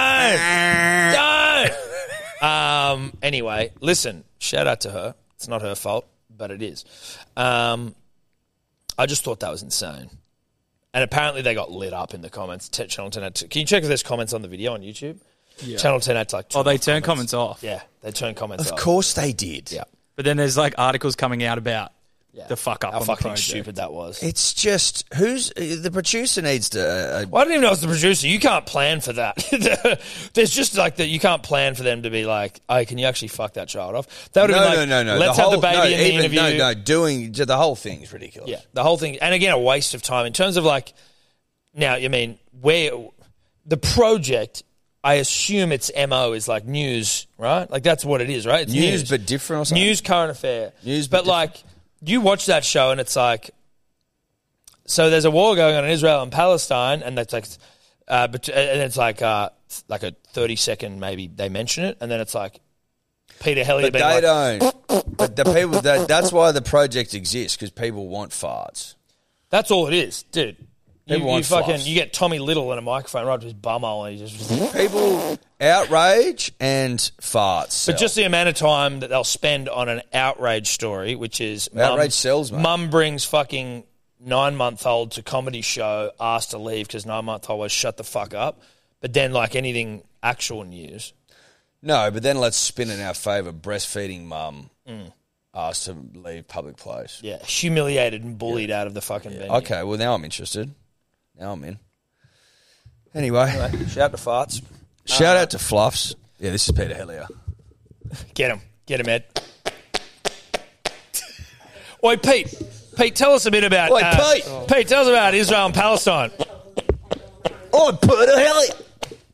don't! don't! Um, anyway, listen, shout out to her. It's not her fault, but it is. Um, I just thought that was insane. And apparently they got lit up in the comments. T- Channel ten had to, can you check if there's comments on the video on YouTube? Yeah. Channel ten had to like... Oh, they off turn comments off. Yeah, they turn comments Of off. course they did. Yeah. But then there's like articles coming out about Yeah. the fuck up How on the fucking project. stupid that was. It's just, who's, the producer needs to... Uh, Well, I don't even know it's the producer. You can't plan for that. There's just like that. You can't plan for them to be like, "Oh, can you actually fuck that child off?" That would no, have been like, no, no, no. let's the have whole, the baby no, in the even, interview. No, no, doing, the whole thing is ridiculous. Yeah, the whole thing, and again, a waste of time in terms of like. Now, you mean where the project? I assume its M O is like news, right? Like that's what it is, right? It's News, but different or something? News, current affair. News, but, but like you watch that show and it's like, so there's a war going on in Israel and Palestine, and that's like Uh, but and it's like uh, like a thirty second maybe they mention it, and then it's like Peter Hellier But being they like, don't. But the people that, that's why the project exists, because people want farts. that's all it is, dude. You, People you want fucking fluffs. you get Tommy Little in a microphone right to his bumhole, and he just. People outrage and farts. But just the amount of time that they'll spend on an outrage story, which is Outrage mum, sells, mate. Mum brings fucking nine-month-old to comedy show, asked to leave because nine-month-old was shut the fuck up. But then, like anything actual news, No, but then let's spin in our favour. Breastfeeding mum Mm. asked to leave public place. yeah, humiliated and bullied out of the fucking venue. Okay, well, now I'm interested. Now I'm in. Anyway. Anyway, shout out to farts. Shout out to Fluffs. Yeah, this is Peter Hellier. Get him, get him, Ed. Oi, Pete. Pete, tell us a bit about. Oi, uh, Pete. Pete, tell us about Israel and Palestine. Oh, Peter Hellier.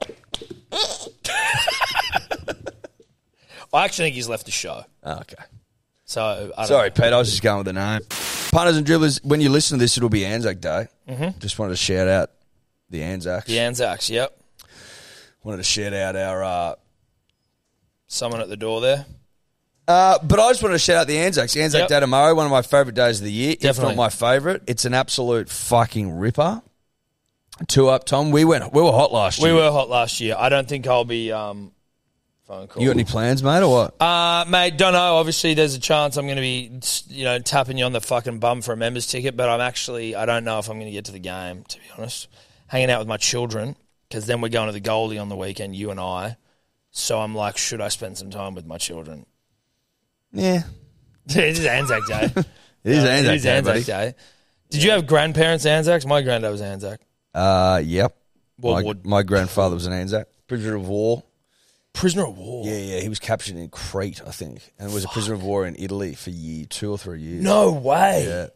I actually think he's left the show. Oh, okay. So I don't Sorry, know. Pete. I was just going with the name. Punters and dribblers, when you listen to this, it'll be Anzac Day. Mhm. Just wanted to shout out the Anzacs. The Anzacs, yep. Wanted to shout out our... Uh, Someone at the door there. Uh, but I just wanted to shout out the Anzacs. Anzac Yep. Day tomorrow, one of my favourite days of the year. Definitely. If not my favourite. It's an absolute fucking ripper. Two up, Tom. We went. We were hot last We year. were hot last year. I don't think I'll be um, phone call. You got any plans, mate, or what? Uh, mate, don't know. Obviously, there's a chance I'm going to be, you know, tapping you on the fucking bum for a member's ticket, but I'm actually, I don't know if I'm going to get to the game, to be honest. Hanging out with my children, because then we're going to the Goldie on the weekend, you and I. So I'm like, should I spend some time with my children? Yeah. It is Anzac Day. It is Uh, Anzac It is Day, Anzac buddy. Day. Did you have grandparents Anzacs? My granddad was Anzac. Uh, yep. World my, War- my grandfather was an Anzac. Prisoner of war. Prisoner of war? Yeah, yeah. He was captured in Crete, I think, and was a prisoner of war in Italy for year, two or three years. No way. Yeah.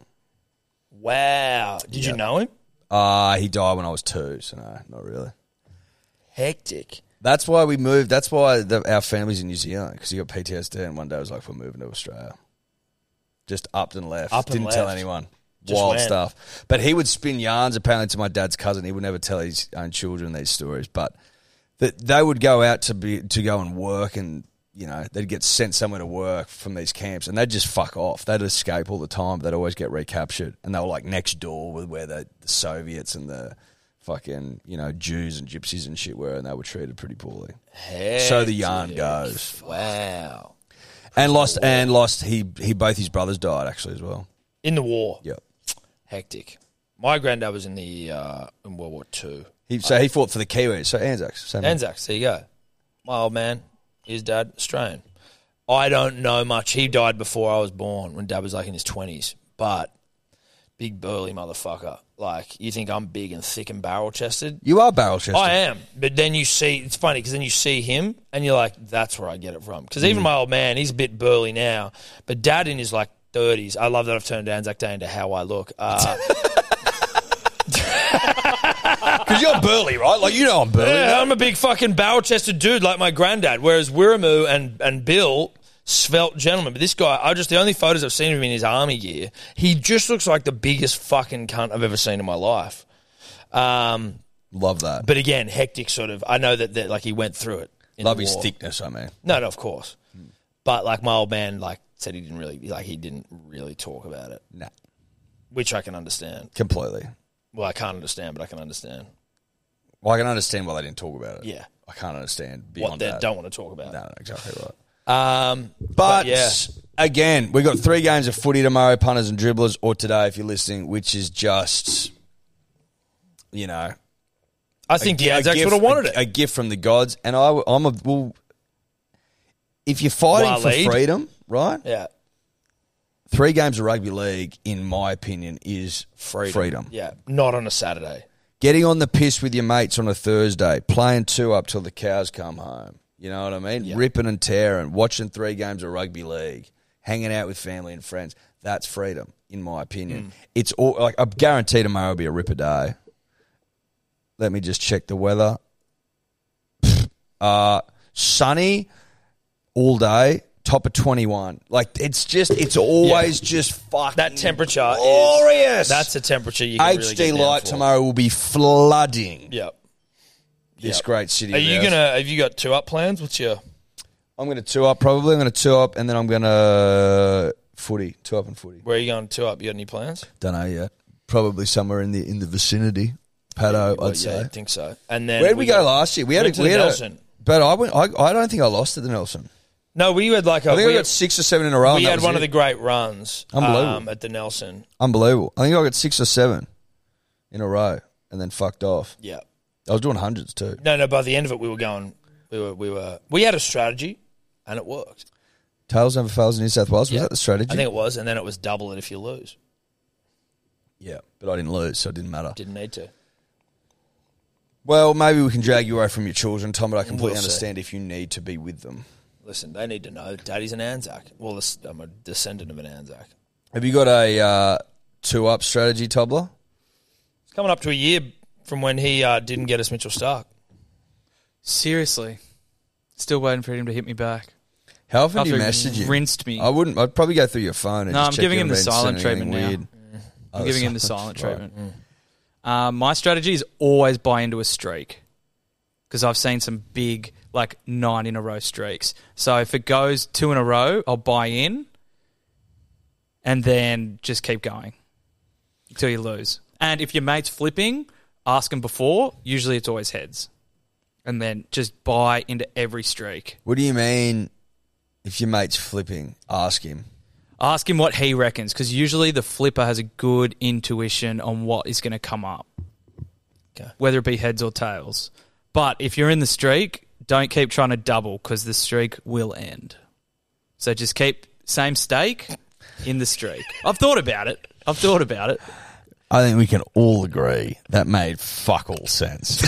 Wow. Did you Yep. know him? Uh, he died when I was two, so no, not really. Hectic. That's why we moved. That's why the, our family's in New Zealand, because he got P T S D, and one day was like, we're moving to Australia. Just upped and left. Up and Didn't left. tell anyone. Just Wild went. stuff. But he would spin yarns, apparently, to my dad's cousin. He would never tell his own children these stories. But that they would go out to be to go and work, and, you know, they'd get sent somewhere to work from these camps, and they'd just fuck off. They'd escape all the time, but they'd always get recaptured. And they were like next door with where the, the Soviets and the fucking, you know, Jews and gypsies and shit were, and they were treated pretty poorly. So the yarn goes. Wow. And lost, and lost. He he both his brothers died actually as well. In the war. Yep. Hectic. My granddad was in the uh, in World War Two. He so he fought for the Kiwis. So Anzacs. Same Anzacs, there you go. My old man, his dad, Australian. I don't know much. He died before I was born, when Dad was like in his twenties. But big burly motherfucker. Like, you think I'm big and thick and barrel chested? You are barrel chested. I am. But then you see, it's funny because then you see him and you're like, that's where I get it from. Because even Mm. my old man, he's a bit burly now. But Dad in his like thirties, I love that I've turned Anzac Day into how I look. Uh, Because you're burly, right? Like, you know I'm burly. Yeah, I'm a big fucking barrel-chested dude like my granddad, whereas Wiramu and, and Bill, svelte gentlemen. But this guy, I just, the only photos I've seen of him in his army gear, he just looks like the biggest fucking cunt I've ever seen in my life. Um, Love that. But again, hectic sort of, I know that, that like he went through it. in Love the his war. thickness, I mean. No, no, of course. But like my old man, like said he didn't really, like he didn't really talk about it. Nah. Which I can understand. Completely. Well, I can't understand, but I can understand. Well, I can understand why they didn't talk about it. Yeah. I can't understand beyond What they that. don't want to talk about. No, no, exactly right. Um, But, but yeah. again, we've got three games of footy tomorrow, punters and dribblers, or today if you're listening, which is just, you know. I think a, the a Anzacs gift- would have wanted a, it. A gift from the gods. And I, I'm a, well, if you're fighting Waleed. for freedom, right? Yeah. Three games of rugby league, in my opinion, is Freedom. freedom. Yeah. Not on a Saturday. Getting on the piss with your mates on a Thursday, playing two up till the cows come home. You know what I mean? Yeah. Ripping and tearing, watching three games of rugby league, hanging out with family and friends. That's freedom, in my opinion. Mm. It's all like I guarantee tomorrow will be a ripper day. Let me just check the weather. uh, sunny all day, top of twenty-one. Like it's just, it's always just fucking That temperature glorious. is... That's a temperature you can really H D get down light for. tomorrow will be flooding. Yep. this Yep. great city. Are of you ours. gonna? Have you got two up plans? What's your? I'm going to two up probably. I'm going to two up, and then I'm going to footy, two up and footy. Where are you going two up? You got any plans? Don't know yet. Probably somewhere in the in the vicinity. Paddo, Well, I'd say. yeah, I think so. And then Where did we, go got- last year? We had went a, to we the had Nelson. A, but I went. I, I don't think I lost at the Nelson. No, we had like a. I think we I got had, six or seven in a row. we and that had was one it. of the great runs. Unbelievable. Um, at the Nelson. Unbelievable. I think I got six or seven in a row, and then fucked off. Yeah. I was doing hundreds too. No, no. By the end of it, we were going. We were. We were. We had a strategy, and it worked. Tails never fails in New South Wales. Was Yeah. that the strategy? I think it was, and then it was double it if you lose. Yeah, but I didn't lose, so it didn't matter. Didn't need to. Well, maybe we can drag you away from your children, Tom, but I completely We'll see. understand if you need to be with them. Listen, they need to know Daddy's an Anzac. Well, this, I'm a descendant of an Anzac. Have you got a uh, two-up strategy, Tobler? It's coming up to a year from when he uh, didn't get us Mitchell Stark. Seriously. Still waiting for him to hit me back. How often do you After he message him? rinsed me. I wouldn't. I'd probably go through your phone and No, just I'm check giving you him the haven't silent sent anything treatment now. weird. I'm Oh, giving him the silent- silent right. treatment. Um, my strategy is always buy into a streak because I've seen some big, like, nine in a row streaks. So if it goes two in a row, I'll buy in and then just keep going until you lose. And if your mate's flipping, ask him before. Usually it's always heads. And then just buy into every streak. What do you mean if your mate's flipping? Ask him. Ask him what he reckons, because usually the flipper has a good intuition on what is going to come up, okay. whether it be heads or tails. But if you're in the streak, don't keep trying to double, because the streak will end. So just keep same stake in the streak. I've thought about it. I've thought about it. I think we can all agree that made fuck all sense.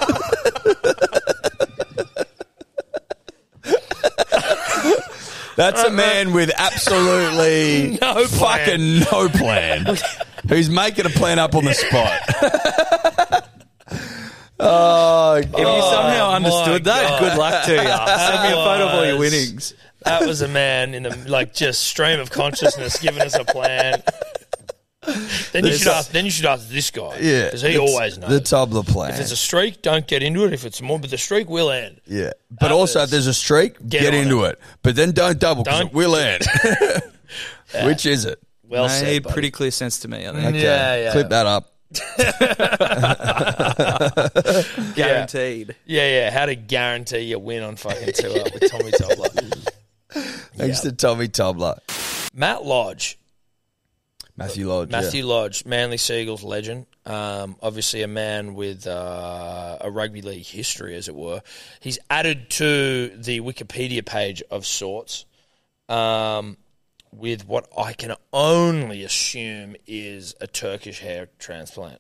That's a man with absolutely No plan. fucking no plan. Who's making a plan up on the spot. Oh, If you somehow understood that, God. good luck to you. Send me a photo of all your was- winnings. That was a man in a like just stream of consciousness giving us a plan. Then you This- should ask. Then you should ask this guy. Yeah, because he it's always knows. the Tobler plan. If there's a streak, don't get into it. If it's more, but the streak will end. Yeah, but That also was- if there's a streak, Get get, on into it. But then don't double because Don't- it will end. Which is it? Well Made said, buddy. pretty clear sense to me, I think. Okay, Yeah, yeah. clip that up. Guaranteed. Yeah, yeah. How to guarantee you win on fucking two up with Tommy Tobler. Thanks to Tommy Tobler. Matt Lodge. Matthew Lodge. Matthew Lodge, Manly Seagulls legend. Um, obviously a man with uh, a rugby league history, as it were. He's added to the Wikipedia page of sorts um, with what I can only assume is a Turkish hair transplant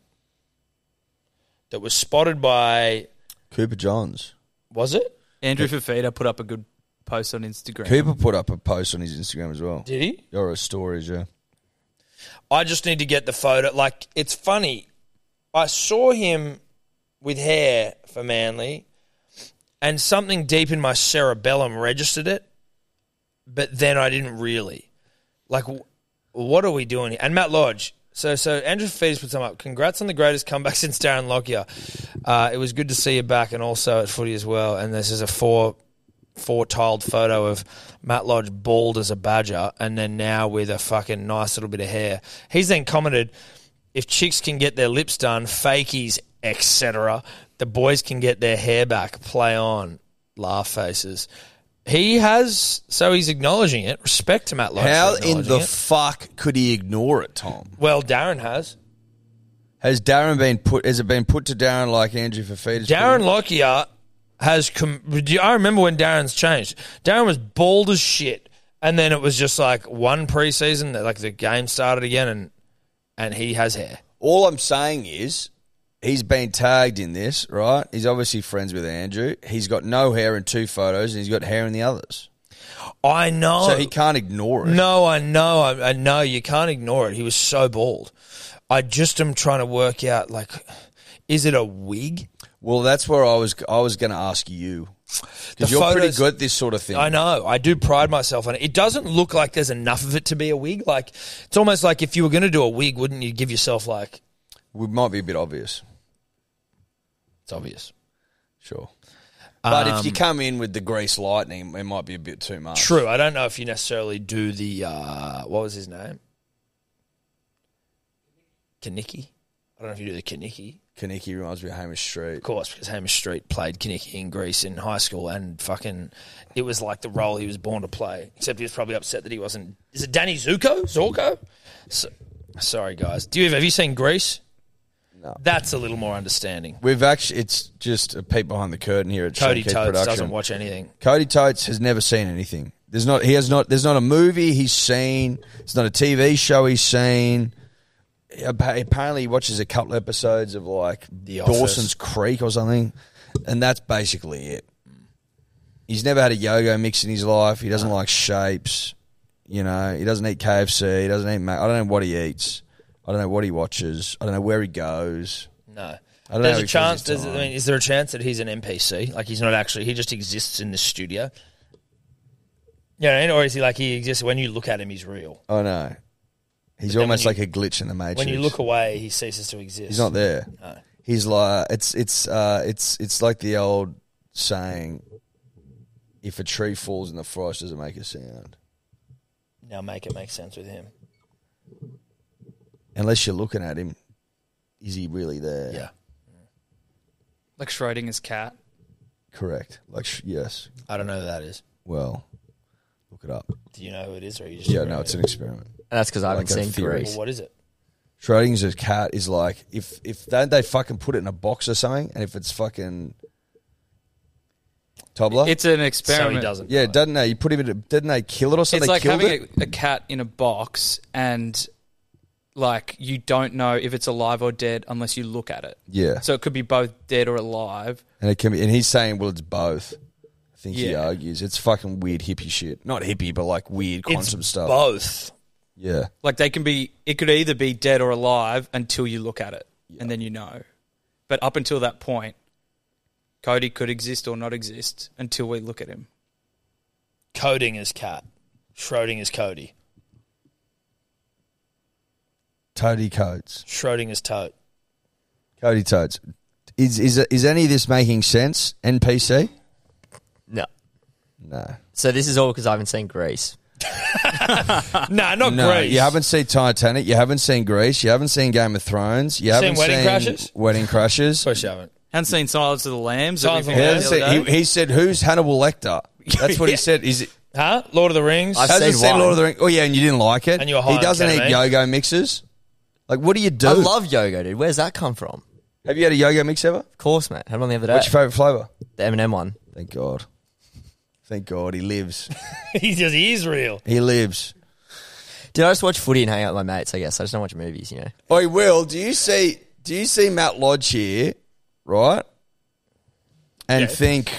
that was spotted by... Yeah. Cooper Johns. Was it? Andrew Fafita put up a good post on Instagram. Cooper put up a post on his Instagram as well. Did he? Or a stories, yeah. I just need to get the photo. Like, it's funny. I saw him with hair for Manly, and something deep in my cerebellum registered it, but then I didn't really. Like, w- what are we doing here? And Matt Lodge. So, so Andrew Fafita's put some up. Congrats on the greatest comeback since Darren Lockyer. Uh, it was good to see you back, and also at footy as well. And this is a four... four-tiled photo of Matt Lodge bald as a badger and then now with a fucking nice little bit of hair. He's then commented, if chicks can get their lips done, fakies, et cetera, the boys can get their hair back. Play on. Laugh faces. He has, so he's acknowledging it. Respect to Matt Lodge. How for in acknowledging the it. fuck could he ignore it, Tom? Well, Darren has. Has Darren been put? Has it been put to Darren like Andrew Fafita's? Darren Lockyer has... Com- I remember when Darren's changed. Darren was bald as shit, and then it was just like one preseason, that like the game started again, and and he has hair. All I'm saying is he's been tagged in this, right? He's obviously friends with Andrew. He's got no hair in two photos, and he's got hair in the others. I know. So he can't ignore it. No, I know. I, I know. You can't ignore it. He was so bald. I just am trying to work out, like, is it a wig? Well, that's where I was. I was going to ask you The because you're pretty photos- good at this sort of thing. I know. I do pride myself on it. It doesn't look like there's enough of it to be a wig. Like, it's almost like if you were going to do a wig, wouldn't you give yourself, like... We might be a bit obvious. It's obvious. Sure. But Um, if you come in with the grease lightning, it might be a bit too much. True. I don't know if you necessarily do the uh, what was his name? Kaniki. I don't know if you do the Kaniki. Kaniki reminds me of Hamish Street. Of course, because Hamish Street played Kaniki in Greece in high school, and fucking, it was like the role he was born to play. Except he was probably upset that he wasn't. Is it Danny Zuko? Zorko? So, sorry, guys. Do you have you seen Greece? No. That's a little more understanding. We've actually, it's just a peek behind the curtain here at Cody Showcase Totes Production. doesn't watch anything. Cody Totes has never seen anything. There's not. He has not. There's not a movie he's seen. It's not a T V show he's seen. Apparently, he watches a couple episodes of like The Dawson's Office. Creek or something, and that's basically it. He's never had a yo-go mix in his life. He doesn't like shapes. You know, he doesn't eat K F C. He doesn't eat. Mac- I don't know what he eats. I don't know what he watches. I don't know where he goes. No. I don't There's know a if chance. he fills There's, his I mean, is there a chance that he's an N P C? Like he's not actually. He just exists in the studio. Yeah, you know, or is he like he exists when you look at him? He's real. Oh no, he's then almost when like a glitch in the Matrix. When you look away, he ceases to exist. He's not there. No. He's like it's it's uh, it's it's like the old saying: if a tree falls in the forest, does it make a sound? Now make it make sense with him. Unless you're looking at him, is he really there? Yeah. Like Schrodinger's cat. Correct. Like sh- yes. I don't know who that is. Well, look it up. Do you know who it is, or are you just Yeah, no, it's an experiment. And that's because I haven't Like a seen theory. Grease. Well, what is it? Schrodinger's cat is like if if don't they fucking put it in a box or something, and if it's fucking toddler, It's an So experiment. he doesn't. yeah, doesn't they? You put him in, a, didn't they kill it or something? It's They like killed having it? a, a cat in a box and like you don't know if it's alive or dead unless you look at it. Yeah, So it could be both dead or alive. and it can be, and he's saying, well, it's both. I think he Yeah. argues it's fucking weird hippie shit. Not hippie, but like weird quantum It's stuff. both. Yeah, Like they can be, it could either be dead or alive until you look at it and then you know. But up until that point, Cody could exist or not exist until we look at him. Coding is cat. Schrodinger's Cody. Toady Coates, Schrodinger's tote. Cody Toads. Is is is any of this making sense? N P C? No. No. So this is all because I haven't seen Grease. Nah, not No, Grease. you haven't seen Titanic. You haven't seen Grease. You haven't seen Game of Thrones. You haven't Seen Wedding seen Crashers? Wedding Crashers. Of course you haven't. Hadn't seen Silence of the Lambs. that Silence we of the He, found hasn't the seen- other day. he, he said, "Who's Hannibal Lecter?" That's what he Yeah. said. Is it? Huh? Lord of the Rings? I've Hasn't seen seen one. Lord of the Rings. Oh yeah, and you didn't like it. And you were high he on doesn't eat ketamine. yo-go mixes. Like, what do you do? I love yoga, dude. Where's that come from? Have you had a yo-go mix ever? Of course, mate. Had one the other day. What's your favourite flavour? The M and M one. Thank God. Thank God he lives. he just he is real. He lives. Dude, I just watch footy and hang out with my mates, I guess. I just don't watch movies, you know. Oh, Will, do you see? Do you see Matt Lodge here, right? And Yeah. think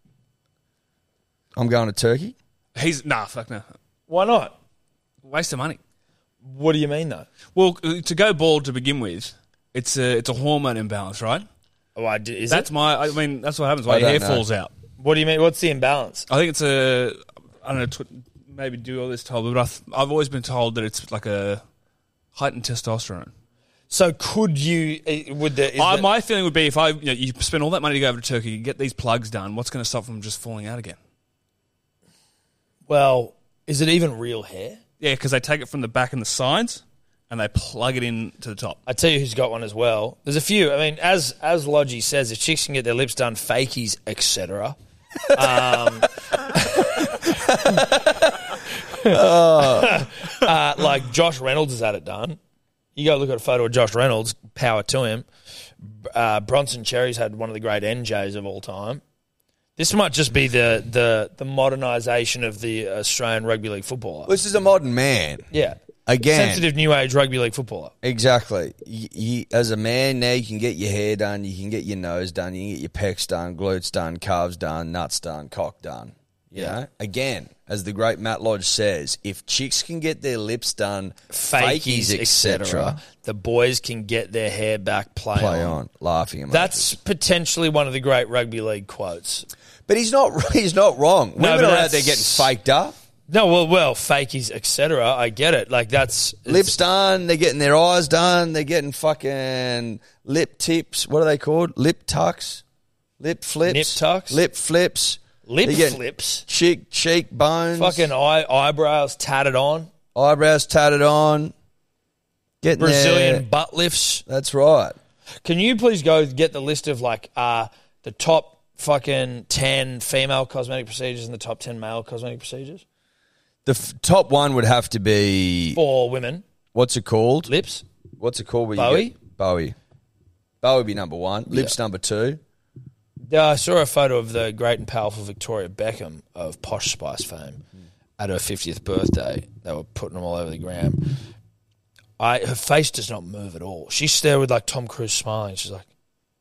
I'm going to Turkey? He's nah, fuck no. Why not? Waste of money. What do you mean though? Well, to go bald to begin with, it's a it's a hormone imbalance, right? Oh, I did, is That's it? my. I mean, that's what happens. Why I your hair don't know. falls out. What do you mean? What's the imbalance? I think it's a. I don't know. Tw- maybe do all this told, but I th- I've always been told that it's like a heightened testosterone. So could you? eh, Would the? Is I, the- my feeling would be if I you, know, you spend all that money to go over to Turkey, you get these plugs done. What's going to stop from just falling out again? well, is it even real hair? Yeah, because they take it from the back and the sides, and they plug it in to the top. I tell you who's got one as well. There's a few. I mean, as as Logie says, if chicks can get their lips done, fakies, et cetera. Um, uh, like Josh Reynolds has had it done. You go look at a photo of Josh Reynolds, power to him. Uh, Bronson Cherry's had one of the great N Js of all time. This might just be the the, the modernisation of the Australian rugby league footballer. This is a modern man. Yeah. Again. Sensitive new age rugby league footballer. Exactly. You, you, as a man now, you can get your hair done, you can get your nose done, you can get your pecs done, glutes done, calves done, nuts done, cock done. You Yeah. know? Again, as the great Matt Lodge says, if chicks can get their lips done, Fakies, et cetera, the boys can get their hair back, play, play on. on, laughing emojis. That's potentially one of the great rugby league quotes. But he's not. He's not wrong. No, Women but are out there that's- getting faked up, No, well, well, fakies, et cetera. I get it. Like that's it's- lips done. They're getting their eyes done. They're getting fucking lip tips. What are they called? Lip tucks. Lip flips. Nip tucks. Lip flips. Lip They're getting flips. Cheek, cheek bones. Fucking eye, eyebrows tatted on. Eyebrows tatted on. Getting Brazilian there. butt lifts. That's right. Can you please go get the list of like uh, the top fucking ten female cosmetic procedures and the top ten male cosmetic procedures? The f- top one would have to be... For women. What's it called? Lips. What's it called? Where you Bowie? get- Bowie. Bowie would be number one. Lips Yeah. number two. Yeah, I saw a photo of the great and powerful Victoria Beckham of Posh Spice fame at her fiftieth birthday. They were putting them all over the gram. I her face does not move at all. She's there with like Tom Cruise smiling. She's like,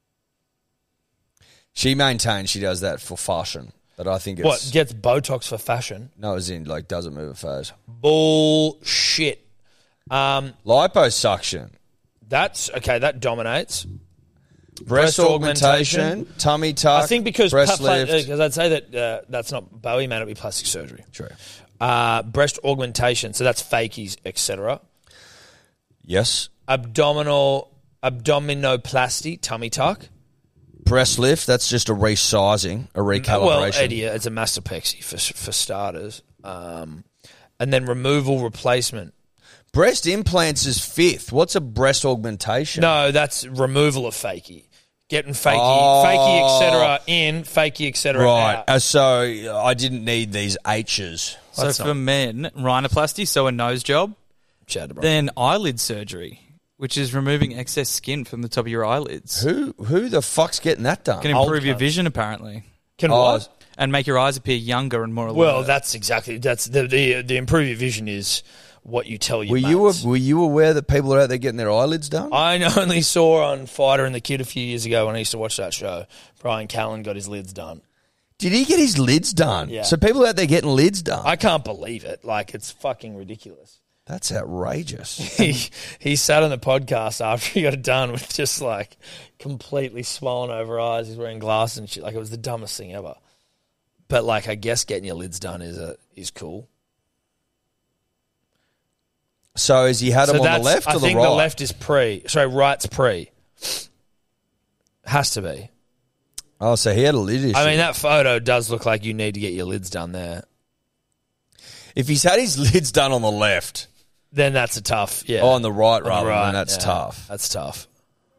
She maintains she does that for fashion. But I think it's... what, gets Botox for fashion? No, as in, like, doesn't move her face. Bullshit. Um, Liposuction. That's, okay, that dominates. Breast, Breast augmentation, augmentation. tummy tuck, I think because breast pla- lift. because I'd say that uh, that's not Bowie, man, it'd be plastic surgery. True. Uh, breast augmentation, so that's fakies, et cetera. Yes. Abdominal, abdominoplasty, tummy tuck. Breast lift, that's just a resizing, a recalibration. Well, Eddie, it's a mastopexy for for starters. Um, and then removal replacement. Breast implants is fifth. What's a breast augmentation? No, that's removal of fakie. Getting fakie, Oh. fakie, et cetera in, fakie, et cetera Right. out. Uh, so I didn't need these H's. So That's for not- men, rhinoplasty, so a nose job. Chad, bro. Then eyelid surgery, which is removing excess skin from the top of your eyelids. Who who the fuck's getting that done? Can improve your vision, apparently. Can Oh, what? And make your eyes appear younger and more alert. Well, that's exactly that's the the the improve your vision is what you tell your Were you mates. were you aware that people are out there getting their eyelids done? I only saw on Fighter and the Kid a few years ago when I used to watch that show. Brian Callen got his lids done. Did he get his lids done? Yeah. So people out there getting lids done. I can't believe it. Like, it's fucking ridiculous. That's outrageous. He he sat on the podcast after he got it done with just like completely swollen over eyes. He's wearing glasses and shit. Like, it was the dumbest thing ever. But like, I guess getting your lids done is a is cool. So has he had them on the that's- left or I the think right? the left is pre. Sorry, right's pre. Has to be. Oh, so he had a lid issue. I mean, that photo does look like you need to get your lids done there. If he's had his lids done on the left, then that's a tough. Yeah, oh, on the right On the rather, right, then that's yeah. tough. That's tough.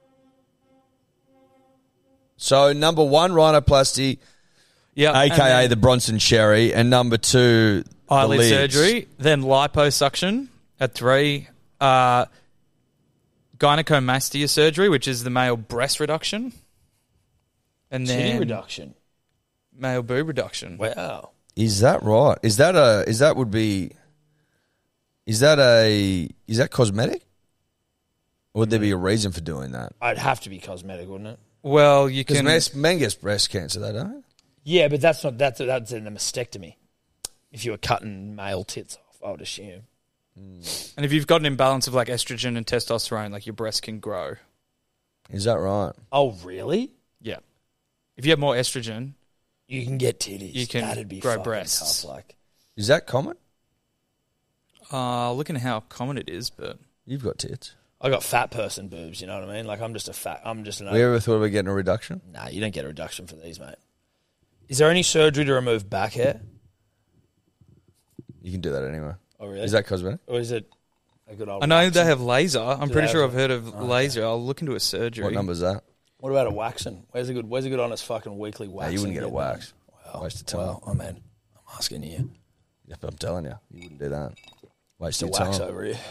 So number one, rhinoplasty, yeah, aka and the Bronson Cherry, and number two, the eyelid lids. surgery. Then liposuction at three. Uh, gynecomastia surgery, which is the male breast reduction. And then Titty reduction. Male boob reduction. Wow. Is that right? Is that a? Is that would be? Is that a? Is that cosmetic? Or would there be a reason for doing that? I'd have to be cosmetic, wouldn't it? Well, you Because can. men, men get breast cancer, they don't. Yeah, but that's not that's that's in a mastectomy. If you were cutting male tits off, I would assume. And if you've got an imbalance of like estrogen and testosterone, like your breast can grow. Is that right? Oh, really? Yeah. If you have more estrogen, You can get titties. you can That'd be grow fucking breasts. tough, like. Is that common? Uh, looking at how common it is, but You've got tits. I got fat person boobs. You know what I mean? Like, I'm just a fat. I'm just an. We ever thought about getting a reduction? Nah, you don't get a reduction for these, mate. Is there any surgery to remove back hair? You can do that anyway. Oh, really? Is that cosmetic? Or is it a good old I know waxing? they have laser. I'm Do pretty they sure have I've heard of Oh, okay. laser. I'll look into a surgery. What number is that? What about a waxing? Where's a good? Where's a good honest fucking weekly No, waxing? you wouldn't get a bit, wax. man? Waste of time. Well, I mean, I'm asking you. Yep, I'm telling you, you wouldn't do that. Waste The of your wax time. over here.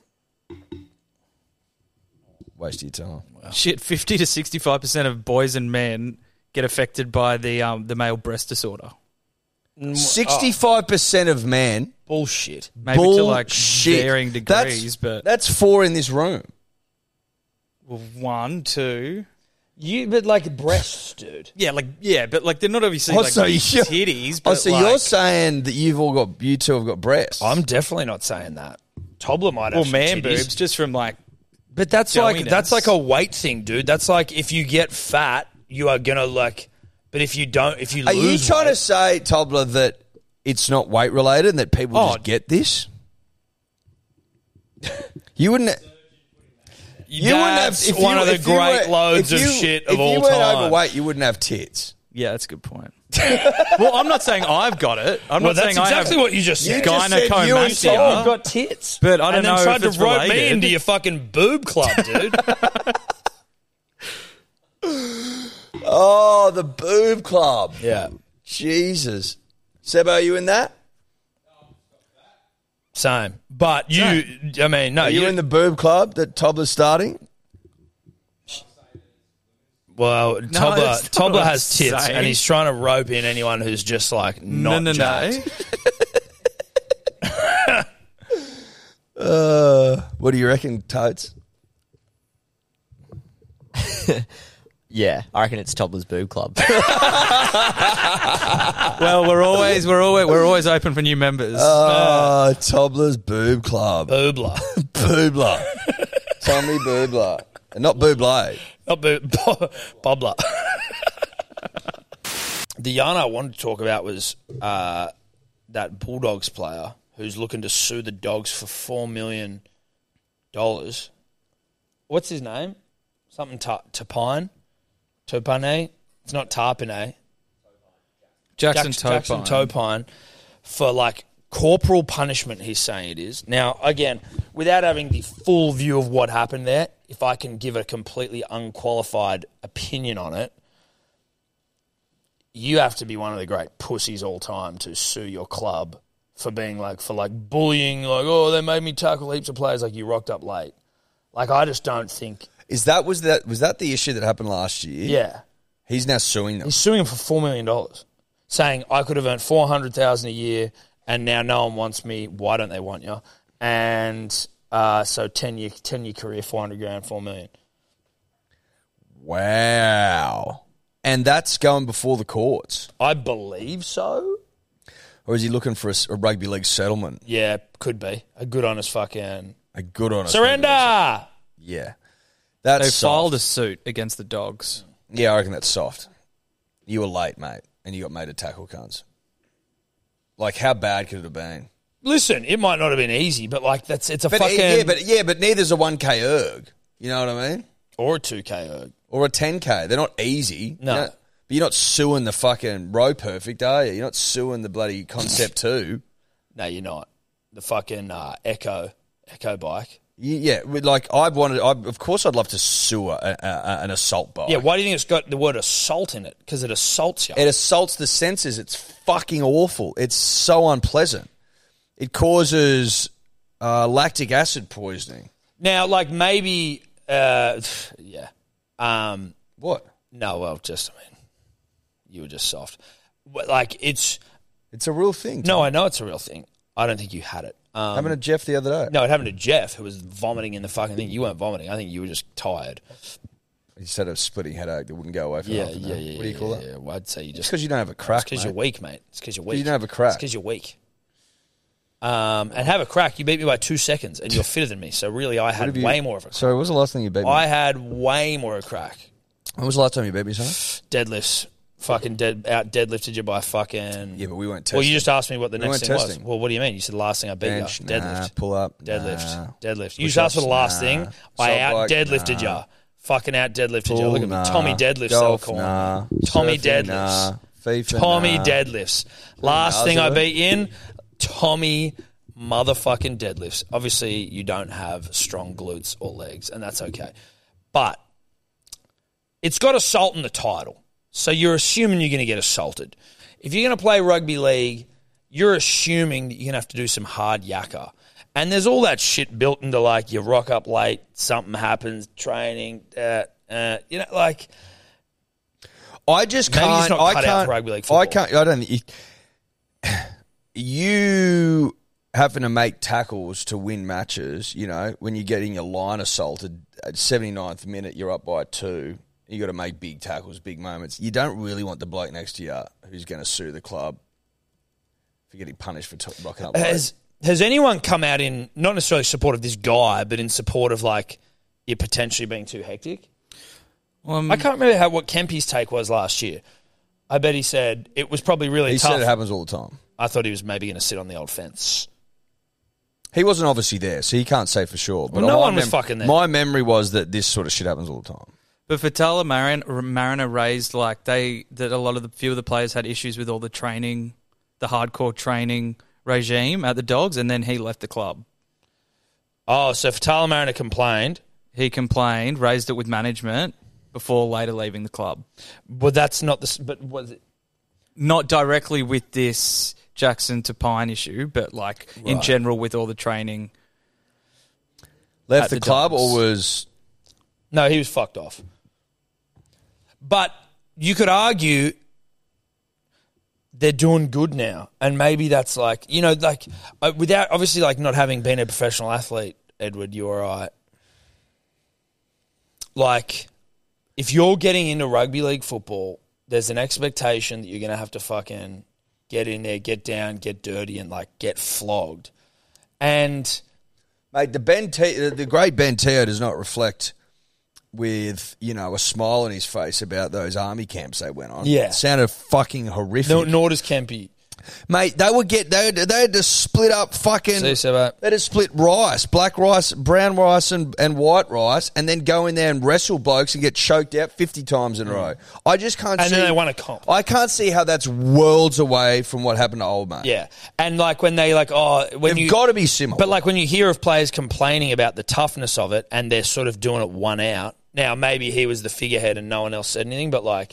Waste of your time. Shit, fifty to sixty-five percent of boys and men get affected by the um, the male breast disorder. Sixty-five percent of men. Bullshit. Maybe to like Bullshit. varying That's- degrees, but That's four in this room. well, one, two. You, but like breasts, dude. Yeah, like yeah, but like they're not obviously Oh, like so big you- titties. Oh, But so like, you're saying that you've all got, you two have got breasts? I'm definitely not saying that. Tobler might have well, some man titties. boobs just from like But that's like Doughiness. that's like a weight thing, dude. That's like if you get fat, you are gonna like. But if you don't, if you Are you lose, trying weight, to say, Tobler, that it's not weight related and that people Oh. just get this? You wouldn't. You wouldn't have That's if one you, of the if you great were- loads if of you- shit of if all you weren't time. overweight, you wouldn't have tits. Yeah, that's a good point. Well, I'm not saying I've got it. I'm Well, not that's saying exactly I have what you just said. just said you and You Tom. you've got tits. But I don't and then know tried if to it's rope me related. into your fucking boob club, dude. Oh, the boob club. Yeah. Jesus. Sebo, are you in that? Same. But you, I mean, no. Are you in the boob club that Tobler's starting? Well, that's Tobler, not what Tobler I'm has tits, saying. and he's trying to rope in anyone who's just like not no, no, jacked. no. Uh, what do you reckon, Totes? Yeah, I reckon it's Tobler's Boob Club. Well, we're always we're always we're always open for new members. Oh, Tobler's boob club. Boobler. Boobler. Tommy Boobler. Not Buble. Not boob, Bobbler. The yarn I wanted to talk about was uh, that Bulldogs player who's looking to sue the Dogs for four million dollars. What's his name? Something ta- Tapine? Topane? It's not Tarpane. Jackson Jack- Jackson Topine. Topine for like corporal punishment, he's saying it is. Now, again, without having the full view of what happened there, if I can give a completely unqualified opinion on it, you have to be one of the great pussies all time to sue your club for being like, for like bullying, like, oh, they made me tackle heaps of players, like you rocked up late. Like, I just don't think. Is that was that was that the issue that happened last year? Yeah. He's now suing them. He's suing him for four million dollars, saying I could have earned four hundred thousand dollars a year and now no one wants me. Why don't they want you? And uh, so ten year ten year career, four hundred grand, four million. Wow. And that's going before the courts. I believe so. Or is he looking for a, s- a rugby league settlement? Yeah, could be a good honest fucking A good honest surrender. Yeah. That's They soft. filed a suit against the Dogs. Yeah, I reckon that's soft. You were late, mate, and you got made a tackle, cunts. Like, how bad could it have been? Listen, it might not have been easy, but like that's it's a But fucking yeah, but yeah, but neither's a one K erg. You know what I mean? or a two K erg. Or a ten K. They're not easy. No. You know? But you're not suing the fucking Row Perfect, are you? You're not suing the bloody Concept two. No, you're not. The fucking uh, Echo Echo bike. You, yeah, with, like I've wanted. I, of course, I'd love to sue a, a, a, an assault bike. Yeah, why do you think it's got the word assault in it? Because it assaults you. It assaults the senses. It's fucking awful. It's so unpleasant. It causes uh, lactic acid poisoning. Now, like maybe, uh, yeah. Um, what? No, well, just I mean, you were just soft. But, like it's, it's a real thing. No, I know it's a real thing. I don't think you had it. Um, Happened to Jeff the other day. No, it happened to Jeff, who was vomiting in the fucking thing. You weren't vomiting. I think you were just tired. You just had a splitting headache that wouldn't go away for Yeah, half an yeah, hour. yeah. What do you call yeah, that? Yeah, well, I'd say you just It's because you don't have a crack. It's because you're weak, mate. It's because you're weak. You don't have a crack. It's because you're weak. Um, and have a crack. You beat me by two seconds, and you're fitter than me. So really, I had you, way more of a crack. Sorry, what was the last thing you beat me? I had way more of a crack. When was the last time you beat me, son? Deadlifts. Fucking dead out deadlifted you by fucking. Yeah, but we weren't testing. Well, you just asked me what the We next weren't thing testing. was. Well, what do you mean? You said the last thing I beat Bench, you. nah, Deadlift. pull up, Deadlift. nah. Deadlift. You just Push-ups, asked for the last nah. thing. I Salt out bike, deadlifted nah. you. Fucking out deadlifted you. Pull, Look at me. nah. Tommy deadlifts, Golf, they'll call nah. me. Tommy Surfing, deadlifts. nah. FIFA, Tommy nah. deadlifts. Last Nah, thing I Ozzy. beat you in, Tommy motherfucking deadlifts. Obviously, you don't have strong glutes or legs, and that's okay. But it's got assault in the title. So you're assuming you're going to get assaulted. If you're going to play rugby league, you're assuming that you're going to have to do some hard yakka. And there's all that shit built into, like, you rock up late, something happens, training, uh, uh, you know, like... I just Maybe can't. he's not I cut out can't. for rugby league I football. can't. I don't. think You, you having to make tackles to win matches. You know, when you're getting your line assaulted at seventy-ninth minute, you're up by two. You got to make big tackles, big moments. You don't really want the bloke next to you who's going to sue the club for getting punished for t- rocking up late. Has has anyone come out in not necessarily support of this guy, but in support of like it potentially being too hectic? Um, I can't remember how what Kempy's take was last year. I bet he said it was probably really He tough. said it happens all the time. I thought he was maybe going to sit on the old fence. He wasn't obviously there, so he can't say for sure. But Well, no my one was fucking there. My memory was that this sort of shit happens all the time. But Fatala Marin, Mariner raised like they that a lot of the few of the players had issues with all the training, the hardcore training regime at the Dogs, and then he left the club. Oh, so Fatala Mariner complained. He complained, raised it with management before later leaving the club. Well, that's not the. But was it? Not directly with this Jackson to Pine issue, but like in Right. general with all the training. Left at the, the club Dogs. or was... No, he was fucked off. But you could argue they're doing good now, and maybe that's like, you know, like uh, without obviously like not having been a professional athlete, Edward, you or I. Like, if you're getting into rugby league football, there's an expectation that you're going to have to fucking get in there, get down, get dirty, and like get flogged. And Mate, the Ben T- the great Ben Teo does not reflect with, you know, a smile on his face about those army camps they went on. Yeah. It sounded fucking horrific. no, nor does Kempy. Mate, they would get they would, they had to split up fucking. See, so, uh, they had to split rice, black rice, brown rice, and, and white rice, and then go in there and wrestle blokes and get choked out fifty times in a row. I just can't. And see, then they won a comp. I can't see how that's worlds away from what happened to old mate. Yeah, and like when they like, oh, when They've you got to be similar. But like when you hear of players complaining about the toughness of it, and they're sort of doing it one out. Now maybe he was the figurehead and no one else said anything, but like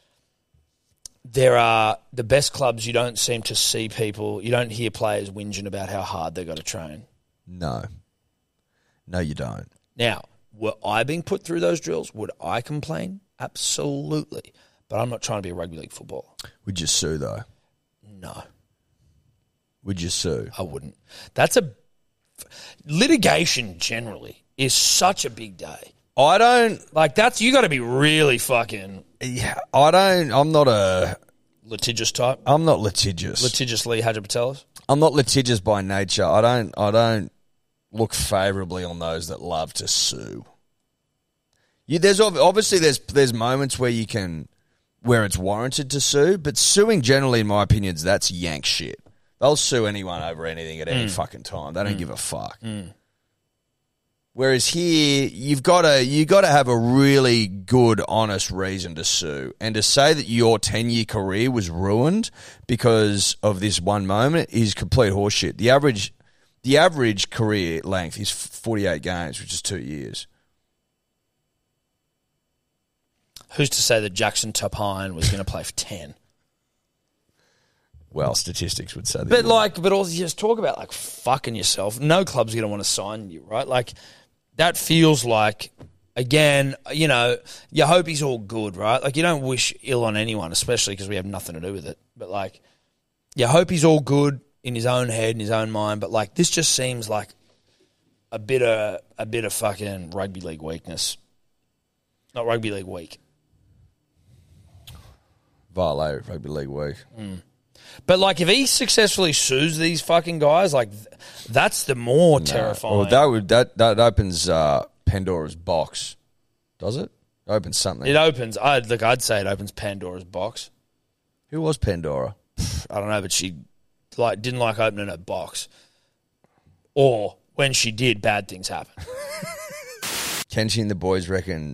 there are the best clubs. You don't seem to see people. You don't hear players whinging about how hard they got to train. no, no, you don't. Now, were I being put through those drills? Would I complain? Absolutely. But I'm not trying to be a rugby league footballer. Would you sue though? No, Would you sue? I wouldn't. That's a litigation generally is such a big day. I don't Like that's you got to be really fucking Yeah, I don't. I'm not a. litigious type. I'm not litigious. Litigious Lee Hadjipatelis. I'm not litigious by nature. I don't. I don't look favourably on those that love to sue. You, there's ob- obviously there's there's moments where you can where it's warranted to sue, but suing generally, in my opinion, is that's yank shit. They'll sue anyone over anything at any Mm. fucking time. They don't Mm. give a fuck. Mm. Whereas here, you've got to you got to have a really good, honest reason to sue, and to say that your ten year career was ruined because of this one moment is complete horseshit. The average, the average career length is forty eight games, which is two years. Who's to say that Jackson Topine was going to play for ten? Well, statistics would say that. But you would. like, but also you just talk about like fucking yourself. No club's going to want to sign you, right? Like that feels like, again, you know, you hope he's all good, right? Like you don't wish ill on anyone, especially because we have nothing to do with it. But like, you hope he's all good in his own head, in his own mind. But like, this just seems like a bit of a bit of fucking rugby league weakness, not rugby league week. Violate rugby league week. Mm. But like, if he successfully sues these fucking guys, like th- that's the more No. terrifying. Well, that would that that opens uh, Pandora's box, does it? It opens something. It opens. I'd look. I'd say it opens Pandora's box. Who was Pandora? I don't know, but she like didn't like opening a box, or when she did, bad things happen. Kenshi and the boys reckon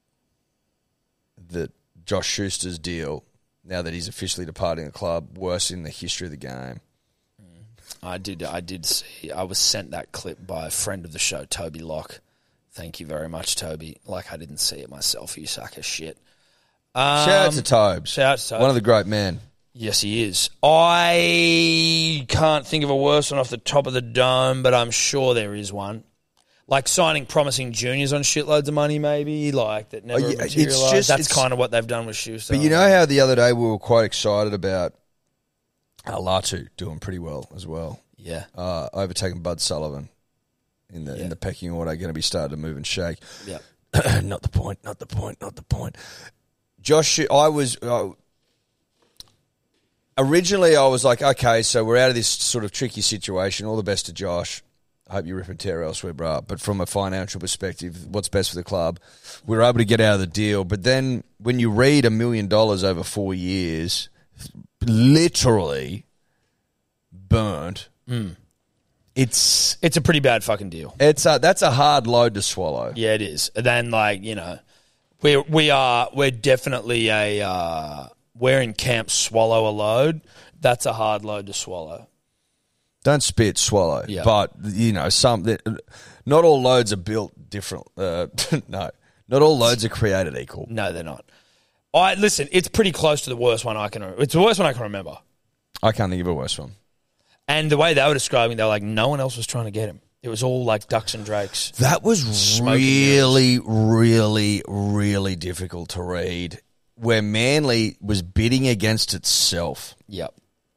that Josh Schuster's deal, now that he's officially departing the club, worst in the history of the game. I did. I did see. I was sent that clip by a friend of the show, Toby Locke. Thank you very much, Toby. Like I didn't see it myself. You suck of shit. Um, Shout out to Tobes. Shout out to Tobes. One of the great men. Yes, he is. I can't think of a worse one off the top of the dome, but I'm sure there is one. Like signing promising juniors on shitloads of money, maybe, like that never Oh, yeah, it's materialised. just- That's it's- kind of what they've done with Schuster. But you know how the other day we were quite excited about uh, Latu doing pretty well as well. Yeah. Uh, overtaking Bud Sullivan in the Yeah. in the pecking order, going to be starting to move and shake. Yeah. Not the point, not the point, not the point. Josh, I was... Uh, originally, I was like, okay, so we're out of this sort of tricky situation. All the best to Josh. I hope you rip and tear elsewhere, bro. But from a financial perspective, what's best for the club? We were able to get out of the deal. But then when you read a million dollars over four years, literally burnt, Mm. It's it's a pretty bad fucking deal. It's a, that's a hard load to swallow. Yeah, it is. And then, like, you know, we we are we're definitely a uh, we're in camp swallow a load. That's a hard load to swallow. Don't spit, swallow. Yeah. But you know, some not all loads are built different. Uh, no, not all loads are created equal. No, they're not. I listen. It's pretty close to the worst one I can. It's the worst one I can remember. I can't think of a worse one. And the way they were describing, they were like, no one else was trying to get him. It was all like ducks and drakes. That was Smoking really, really, really difficult to read. Where Manly was bidding against itself. Yep.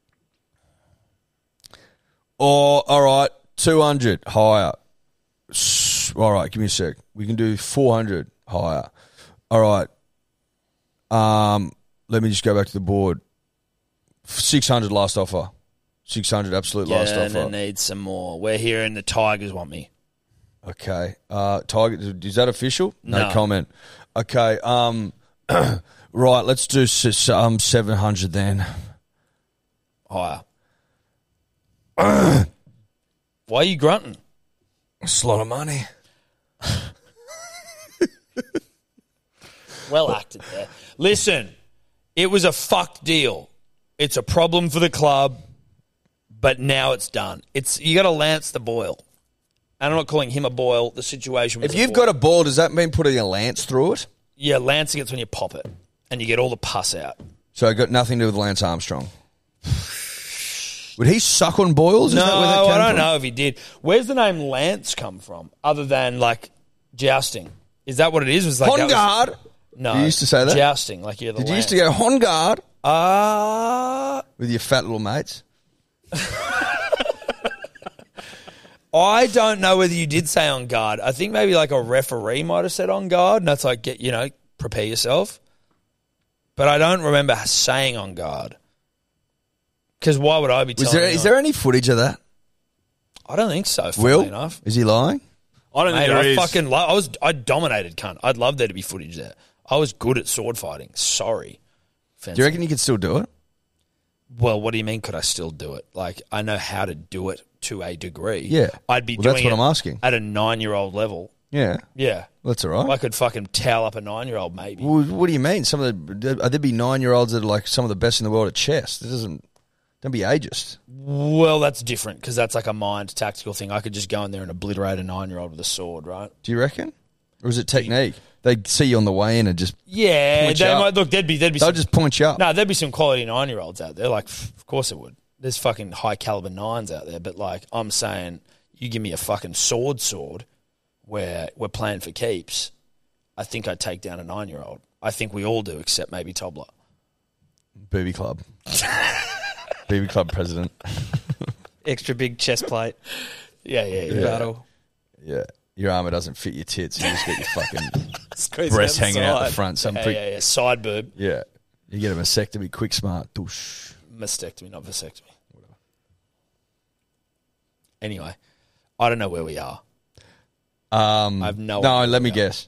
Or all right, two hundred higher. All right, give me a sec. We can do four hundred higher. All right. Um, let me just go back to the board. six hundred last offer. six hundred absolute Yeah, last and offer. it needs some more. We're hearing the Tigers want me. Okay. Uh, Tiger, is that official? No, No. comment. Okay. Um, right, let's do s- um seven hundred then. Higher. Why are you grunting? It's a lot of money. Well acted there. Listen, it was a fucked deal. It's a problem for the club, but now it's done. It's you got to lance the boil. And I'm not calling him a boil. The situation was If you've got a ball, does that mean putting a lance through it? Yeah, lancing it's when you pop it and you get all the pus out. So it got nothing to do with Lance Armstrong. Would he suck on boils? Is No, that where that came I don't from? know if he did. Where's the name Lance come from, other than like jousting? Is that what it is? Was like On that guard. Was, no, You used to say that? jousting. Like you're the Did you used Lance. to go on guard Uh, with your fat little mates? I don't know whether you did say on guard. I think maybe like a referee might have said on guard, and that's like, get you know, prepare yourself. But I don't remember saying on guard. Because why would I be Was telling there, you? is there any footage of that? I don't think so, funnily Will? enough. Is he lying? I don't Mate, think there I is. fucking lo- I was I dominated, cunt. I'd love there to be footage there. I was good at sword fighting. Sorry. Do you reckon you could still do it? Well, what do you mean could I still do it? Like, I know how to do it to a degree. Yeah. I'd be Well, doing that's what it I'm asking. at a nine-year-old level. Yeah. Yeah. Well, that's all right. I could fucking towel up a nine-year-old maybe. Well, what do you mean? Some of the there'd be nine year olds that are like some of the best in the world at chess. It doesn't. Don't be ageist. Well, that's different because that's like a mind tactical thing. I could just go in there and obliterate a nine-year-old with a sword, right? Do you reckon? Or is it technique? They see you on the way in and just Yeah, point you they up. might, look, there'd be there'd be They'll some, just point you up. no, there'd be some quality nine-year-olds out there. Like, of course it would. There's fucking high caliber nines out there, but like I'm saying, you give me a fucking sword, sword, where we're playing for keeps. I think I'd take down a nine-year-old. I think we all do, except maybe Tobler. Booby club. Booby club president. Extra big chest plate. Yeah, yeah, yeah. Battle. Yeah. Your armour doesn't fit your tits. You just get your fucking Squeeze breast out the hanging out the side. front. Some Yeah, prick. yeah, yeah. Side boob. Yeah. You get a mastectomy, quick, smart. Doosh. Mastectomy, not vasectomy. Anyway, I don't know where we are. Um, I have no No, idea let me where we are. guess.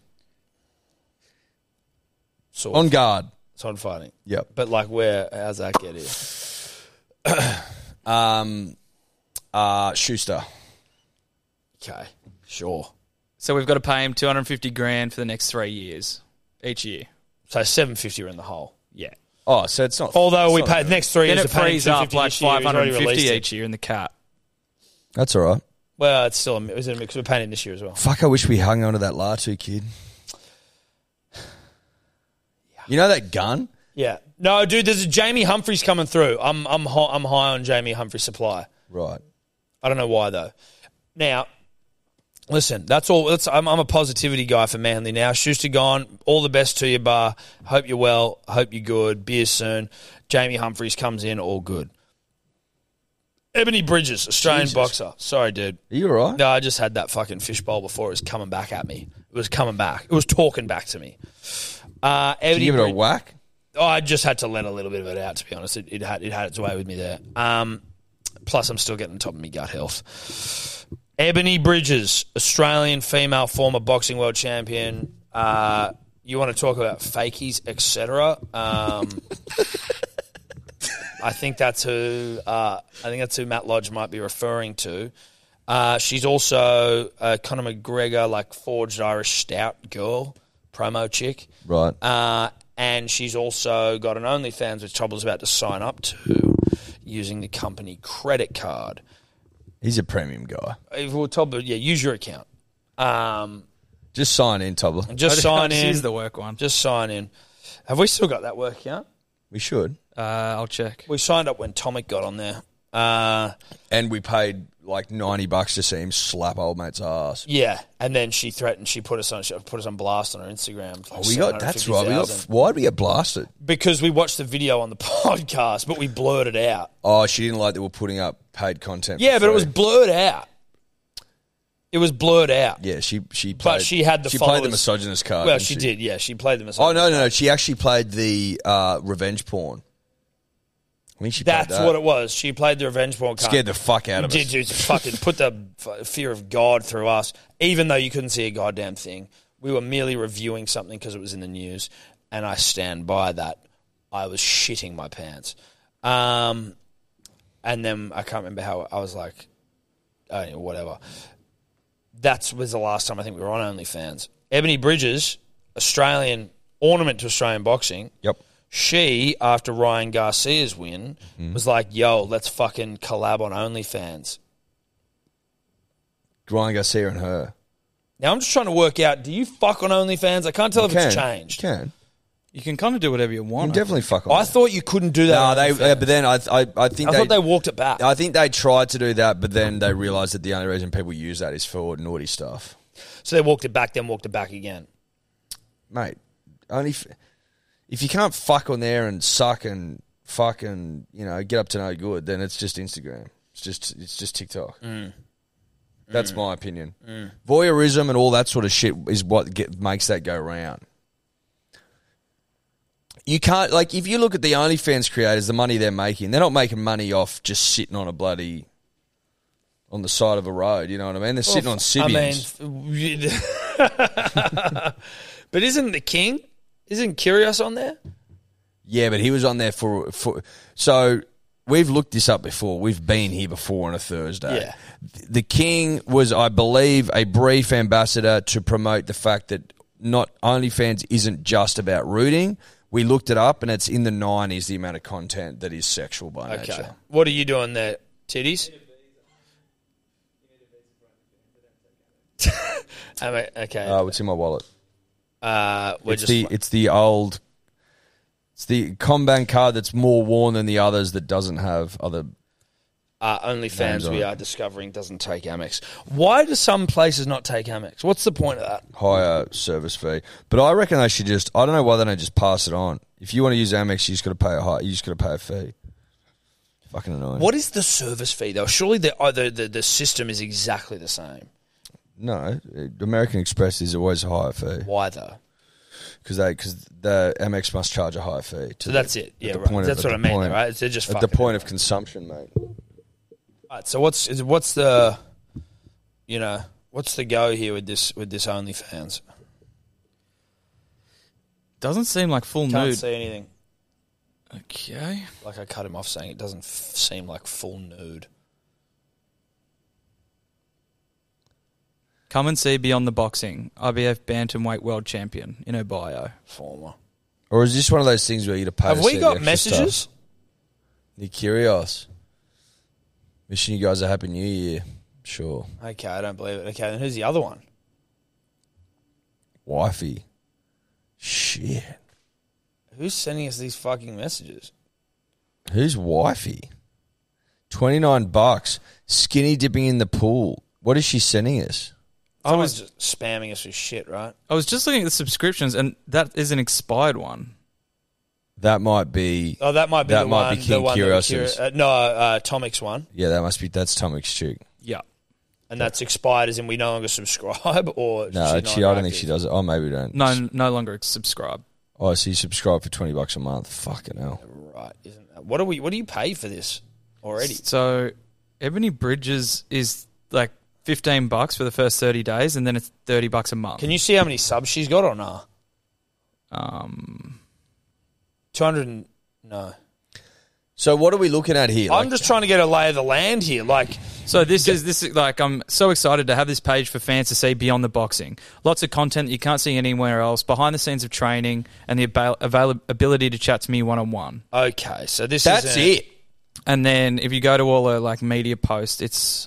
Sword, On guard. sword fighting. Yep. But like, where? How's that get here? Um, uh, Schuster. Okay, sure. So we've got to pay him two hundred fifty grand for the next three years, each year. So seven fifty are in the hole. Yeah. Oh, so it's not. Although it's we not paid good. next three Then years, it we're paying frees up two hundred fifty like this year. five He's already hundred fifty released it. each year in the cap. That's all right. Well, it's still a, is it a mix? We're paying him this year as well. Fuck, I wish we hung on to that Latu kid. You know that gun? Yeah. No, dude. There's a Jamie Humphries coming through. I'm I'm hi- I'm high on Jamie Humphries' supply. Right. I don't know why though. Now, listen. That's all. That's, I'm, I'm a positivity guy for Manly now. Schuster gone. All the best to you, Bar. Hope you're well. Hope you're good. Beer soon. Jamie Humphries comes in. All good. Ebony Bridges, Australian Jesus. boxer. Sorry, dude. Are you all right? No, I just had that fucking fishbowl before. It was coming back at me. It was coming back. It was talking back to me. Uh, Did Ebony you give it a Brid- whack? Oh, I just had to let a little bit of it out, to be honest. It, it had it had its way with me there. Um, plus, I'm still getting on top of my gut health. Ebony Bridges, Australian female former boxing world champion. Uh, you want to talk about fakies, et cetera? Um, I think that's who. Uh, I think that's who Matt Lodge might be referring to. Uh, she's also a Conor McGregor, like, forged Irish stout girl, promo chick. Right. Uh, and she's also got an OnlyFans, which Tobble's about to sign up to, using the company credit card. He's a premium guy. Well, Tobler, yeah, use your account. Um, just sign in, Tobler. Just sign in. Use the work one. Just sign in. Have we still got that work account? We should. Uh, I'll check. We signed up when Tomic got on there. Uh, and we paid like ninety bucks to see him slap old mate's ass. Yeah, and then she threatened. She put us on. She put us on blast on her Instagram. Like oh, we got that's right. We got why'd we get blasted? Because we watched the video on the podcast, but we blurred it out. Oh, she didn't like that we're putting up paid content. Yeah, but it was blurred out. It was blurred out. Yeah, she she played. But she had the she followers. played the misogynist card. Well, she, she did. Yeah, she played the misogynist. Oh no, no, no! She actually played the uh, revenge porn. I think she That's played that. what it was. She played the revenge porn card. Scared the fuck out of us. Did you fucking put the f- fear of God through us, even though you couldn't see a goddamn thing. We were merely reviewing something because it was in the news, and I stand by that. I was shitting my pants. Um, and then I can't remember how I was like, oh, yeah, whatever. That was the last time I think we were on OnlyFans. Ebony Bridges, Australian ornament to Australian boxing. Yep. She, after Ryan Garcia's win, mm. was like, yo, let's fucking collab on OnlyFans. Ryan Garcia and her. Now, I'm just trying to work out, do you fuck on OnlyFans? I can't tell you if can. it's changed. You can. You can kind of do whatever you want. You can definitely fuck on I it. thought you couldn't do that. No, they, uh, but then I, I, I think I they, thought they walked it back. I think they tried to do that, but then they realised that the only reason people use that is for naughty stuff. So they walked it back, then walked it back again. Mate, only f- if you can't fuck on there and suck and fuck and, you know, get up to no good, then it's just Instagram. It's just it's just TikTok. Mm. That's mm. my opinion. Mm. Voyeurism and all that sort of shit is what get, makes that go round. You can't, like, if you look at the OnlyFans creators, the money they're making, they're not making money off just sitting on a bloody, on the side of a road, you know what I mean? They're sitting well, on Sibians. I mean, but isn't the King, isn't Kyrgios on there? Yeah, but he was on there for, for, so we've looked this up before. We've been here before on a Thursday. Yeah. The King was, I believe, a brief ambassador to promote the fact that not OnlyFans isn't just about rooting. We looked it up, and it's in the nineties, the amount of content that is sexual by Okay. nature. What are you doing there? Titties? I mean, okay. Oh, it's in my wallet. Uh, we're It's just the it's the old, it's the Combank card that's more worn than the others that doesn't have other. uh, names OnlyFans, on we it. are discovering, doesn't take Amex. Why do some places not take Amex? What's the point of that? Higher service fee, but I reckon they should just. I don't know why they don't just pass it on. If you want to use Amex, you just got to pay a high. You just got to pay a fee. Fucking annoying. What is the service fee, though? Surely the, oh, the, the, the system is exactly the same. No, American Express is always a higher fee Why, though? because they because the Amex must charge a higher fee. To So that's it. at Yeah, the right. point of- That's at what I the mean, point- right? They're just at the fucking point of it. consumption, mate. All right, so what's is, what's the, you know, what's the go here with this with this OnlyFans? Doesn't seem like full Can't nude. see anything. Okay. Like I cut him off saying it doesn't f- seem like full nude. Come and see Beyond the Boxing, I B F Bantamweight World Champion in her bio. Former. Or is this one of those things where you to pay? Have to we see the got extra messages? stuff? Nick Kyrgios. Wishing you guys a happy new year. Sure. Okay, I don't believe it. Okay, then who's the other one? Wifey. Shit. Who's sending us these fucking messages? Who's wifey? Twenty-nine bucks. Skinny dipping in the pool. What is she sending us? Someone's just spamming us with shit, right? I was just looking at the subscriptions, and that is an expired one. That might be. Oh, that might be that the might one. be the King one that Kyrgios's. Kyr- uh, no, uh, Tomic's one. Yeah, that must be. That's Tomic's chick. Yeah. And that's expired as in we no longer subscribe, or No, she's she, not I don't think active? she does it. Oh, maybe we don't. No, no longer subscribe. Oh, so you subscribe for twenty bucks a month? Fucking hell. Right, isn't that, what do we? What do you pay for this already? So, Ebony Bridges is like fifteen bucks for the first thirty days, and then it's thirty bucks a month. Can you see how many subs she's got or no? Um, two hundred. No. So what are we looking at here? I'm Like, just trying to get a lay of the land here. Like, So this is this is like I'm so excited to have this page for fans to see beyond the boxing. Lots of content that you can't see anywhere else, behind the scenes of training, and the avail- avail- ability to chat to me one on one. Okay, so this That's is it. And then if you go to all the like media posts, it's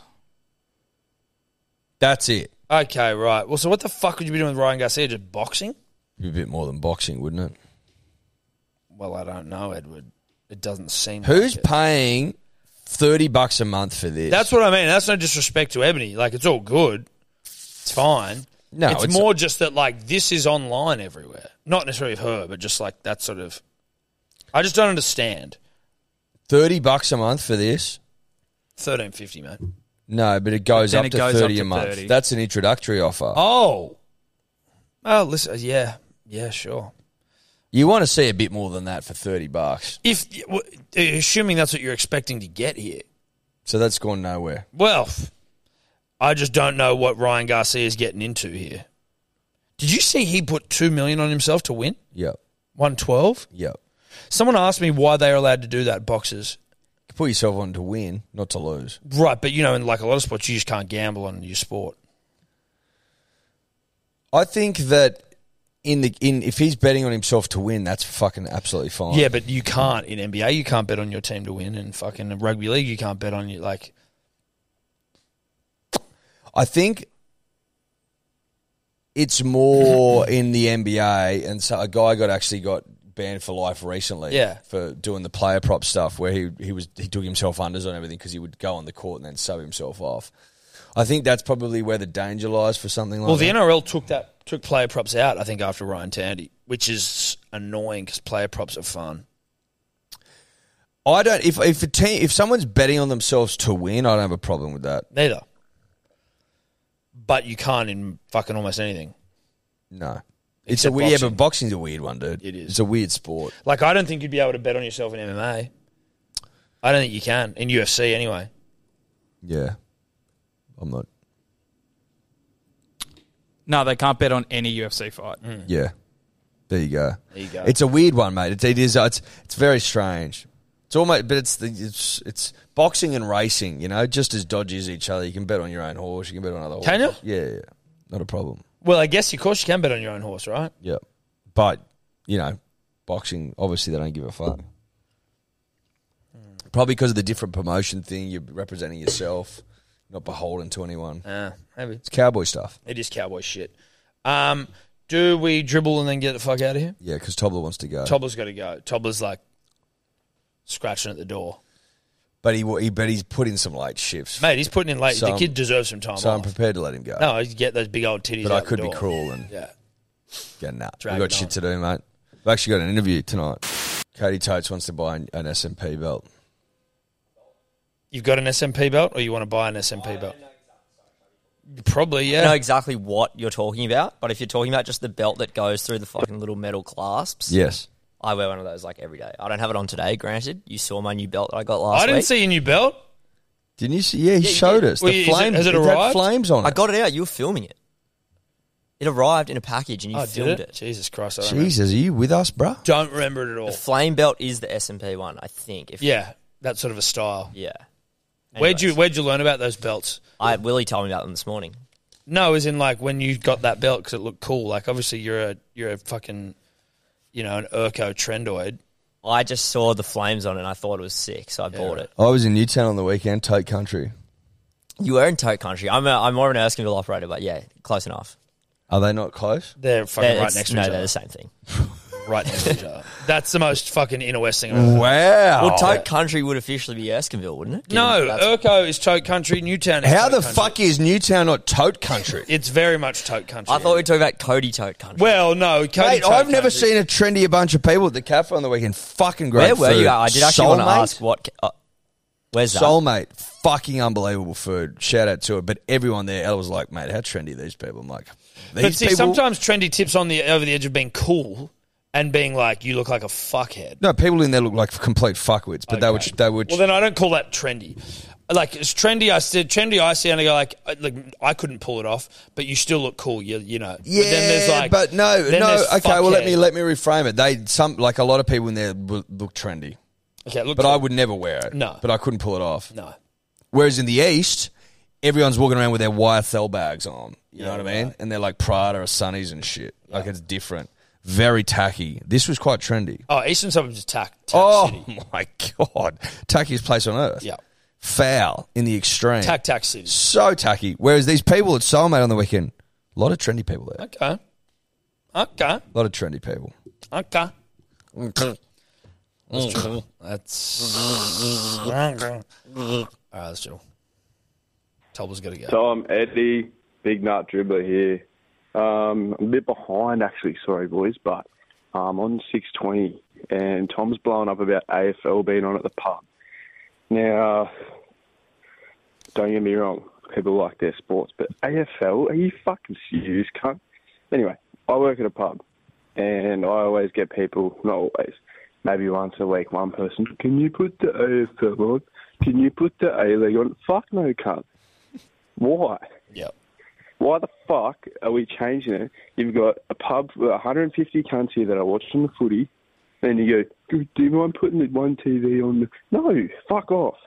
That's it. Okay, right. Well, so what the fuck would you be doing with Ryan Garcia? Just boxing? Be a bit more than boxing, wouldn't it? Well, I don't know, Edward. It doesn't seem. Who's like it. paying thirty bucks a month for this? That's what I mean. That's no disrespect to Ebony. Like, it's all good. It's fine. No, it's, it's more just that like this is online everywhere. Not necessarily of her, but just like that sort of. I just don't understand. thirty bucks a month for this? Thirteen fifty, mate. No, but it goes But up then to it goes thirty up a to month. thirty. That's an introductory offer. Oh. Oh, listen. Yeah. Yeah. Sure. You want to see a bit more than that for thirty bucks. If assuming that's what you're expecting to get here. So that's gone nowhere. Well, I just don't know what Ryan Garcia is getting into here. Did you see he put two million on himself to win? Yep. One twelve. Yep. Someone asked me why they are allowed to do that. Boxers, You put yourself on to win, not to lose. right? But you know, in like a lot of sports, you just can't gamble on your sport. I think that in the in if he's betting on himself to win, that's fucking absolutely fine. Yeah, but you can't in N B A. You can't bet on your team to win, and fucking rugby league, you can't bet on you. Like, I think it's more in the N B A, and so a guy got actually got banned for life recently. Yeah. For doing the player prop stuff where he he was he took himself unders on everything because he would go on the court and then sub himself off. I think that's probably where the danger lies for something like well, that. the N R L took that took player props out. I think after Ryan Tandy, which is annoying because player props are fun. I don't. If if a team if someone's betting on themselves to win, I don't have a problem with that. Neither. But you can't in fucking almost anything. No, it's Except a weird. Yeah, boxing. but boxing's a weird one, dude. It is. It's a weird sport. Like, I don't think you'd be able to bet on yourself in M M A. I don't think you can in U F C anyway. Yeah, I'm not. no, they can't bet on any U F C fight. Yeah, there you go. There you go. It's a weird one, mate. It's, it is. It's it's very strange. It's almost, but it's the it's it's boxing and racing. You know, just as dodgy as each other. You can bet on your own horse. You can bet on other horses. Can you? Yeah, yeah. Not a problem. Well, I guess of course you can bet on your own horse, right? Yeah, but you know, boxing obviously they don't give a fuck. Probably because of the different promotion thing. You're representing yourself, not beholden to anyone. Uh, maybe It's cowboy stuff. it is cowboy shit. Um, do we dribble and then get the fuck out of here? Yeah, because Tobler wants to go. Tobler's got to go. Tobler's like scratching at the door. But he, he but he's put in some late shifts. Mate, he's putting in late. So the I'm- kid deserves some time So I'm off. prepared to let him go. No, you get those big old titties but out I the could be door. cruel and Yeah. go, nah. Drag We've got it shit on. to do, mate. We've actually got an interview tonight. Katie Totes wants to buy an, an S and P belt. You've got an S M P belt or you want to buy an S M P belt? Probably, I yeah. know exactly what you're talking about, but if you're talking about just the belt that goes through the fucking little metal clasps, Yes. I wear one of those like every day. I don't have it on today, granted. You saw my new belt that I got last I didn't week. see a new belt. Didn't you see? Yeah, he Yeah, you showed did. us. Well, the is it- flames, has it had arrived? flames on it. I got it out. You were filming it. It arrived in a package and you Oh, did filmed it? it. Jesus Christ. I don't, remember. Jesus, are you with us, bruh? don't remember it at all. The flame belt is the S and P one, I think. If Yeah, that sort of a style. Yeah. Where'd you Anyways, Where'd you learn about those belts? I, Willie told me about them this morning. No, as in like when you got that belt because it looked cool. Like obviously you're a you're a fucking, you know, an Urco trendoid. I just saw the flames on it and I thought it was sick, so I bought it. I was in Newtown on the weekend, Tote Country. You were in Tote Country. I'm a, I'm more of an Erskineville operator, but yeah, close enough. Are they not close? They're fucking They're- right it's- next to no, each they're other. the same thing. Right next to each other. That's the most fucking inner west thing I've ever heard. Wow. Well, Tote Country would officially be Erskineville, wouldn't it? No, Given that's- Urco is Tote Country. Newtown is How Tote the Country. fuck is Newtown not Tote Country? It's very much Tote Country. I thought we were talking about Cody Tote Country. Well, no, Cody Mate, Tote I've never Country. seen a trendy bunch of people at the cafe on the weekend. Fucking great Where were food. you? I did actually want to Soulmate? ask what. Uh, where's that? Soulmate, fucking unbelievable food. Shout out to it. But everyone there, Ella was like, mate, how trendy are these people? I'm like, these But see, people. sometimes trendy tips on the over the edge of being cool and being like, you look like a fuckhead. No, people in there look like complete fuckwits, but they would, Okay. they would. Well, then I don't call that trendy. Like it's trendy. I said trendy. I see, and I go like, I- like I couldn't pull it off, but you still look cool. You, you know. yeah, But then there's like, but no, then no. there's Okay, well, let fuckhead. me let me reframe it. They some like a lot of people in there w- look trendy, Okay, look. but cool. I would never wear it. No. but I couldn't pull it off. No. Whereas in the East, everyone's walking around with their Y S L bags on. You Yeah, know what I mean? right. And they're like Prada or Sunnies and shit. Like it's different. Very tacky. This was quite trendy. Oh, Eastern Suburbs is tack. tack Oh city. my God. Tackiest place on earth. Yeah. Foul in the extreme. Tack, tack city. So tacky. Whereas these people at Soulmate on the weekend, a lot of trendy people there. Okay. Okay. A lot of trendy people. Okay. That's true. That's. All right, let's do. Tobler's got to go. Tom, Eddie, big nut dribbler here. Um, I'm a bit behind, actually. Sorry, boys, but I'm on six twenty, and Tom's blowing up about A F L being on at the pub. Now, don't get me wrong, people like their sports, but A F L, are you fucking serious, cunt? Anyway, I work at a pub, and I always get people, not always, maybe once a week, one person, can you put the A F L on? Can you put the A-League on? Fuck no, cunt. Why? Yep. Why the fuck are we changing it? You've got a pub with one hundred fifty cunts here that are watching the footy, and you go, do you mind putting the one T V on? The... No, fuck off.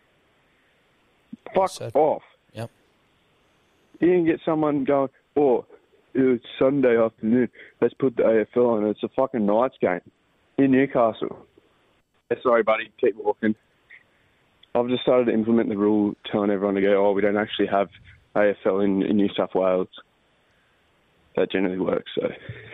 Fuck Said. off. Yep. You can get someone going, oh, it's Sunday afternoon, let's put the A F L on. It's a fucking Knights game in Newcastle. Yeah, sorry, buddy, keep walking. I've just started to implement the rule telling everyone to go, oh, we don't actually have A F L in, in New South Wales. That generally works, so.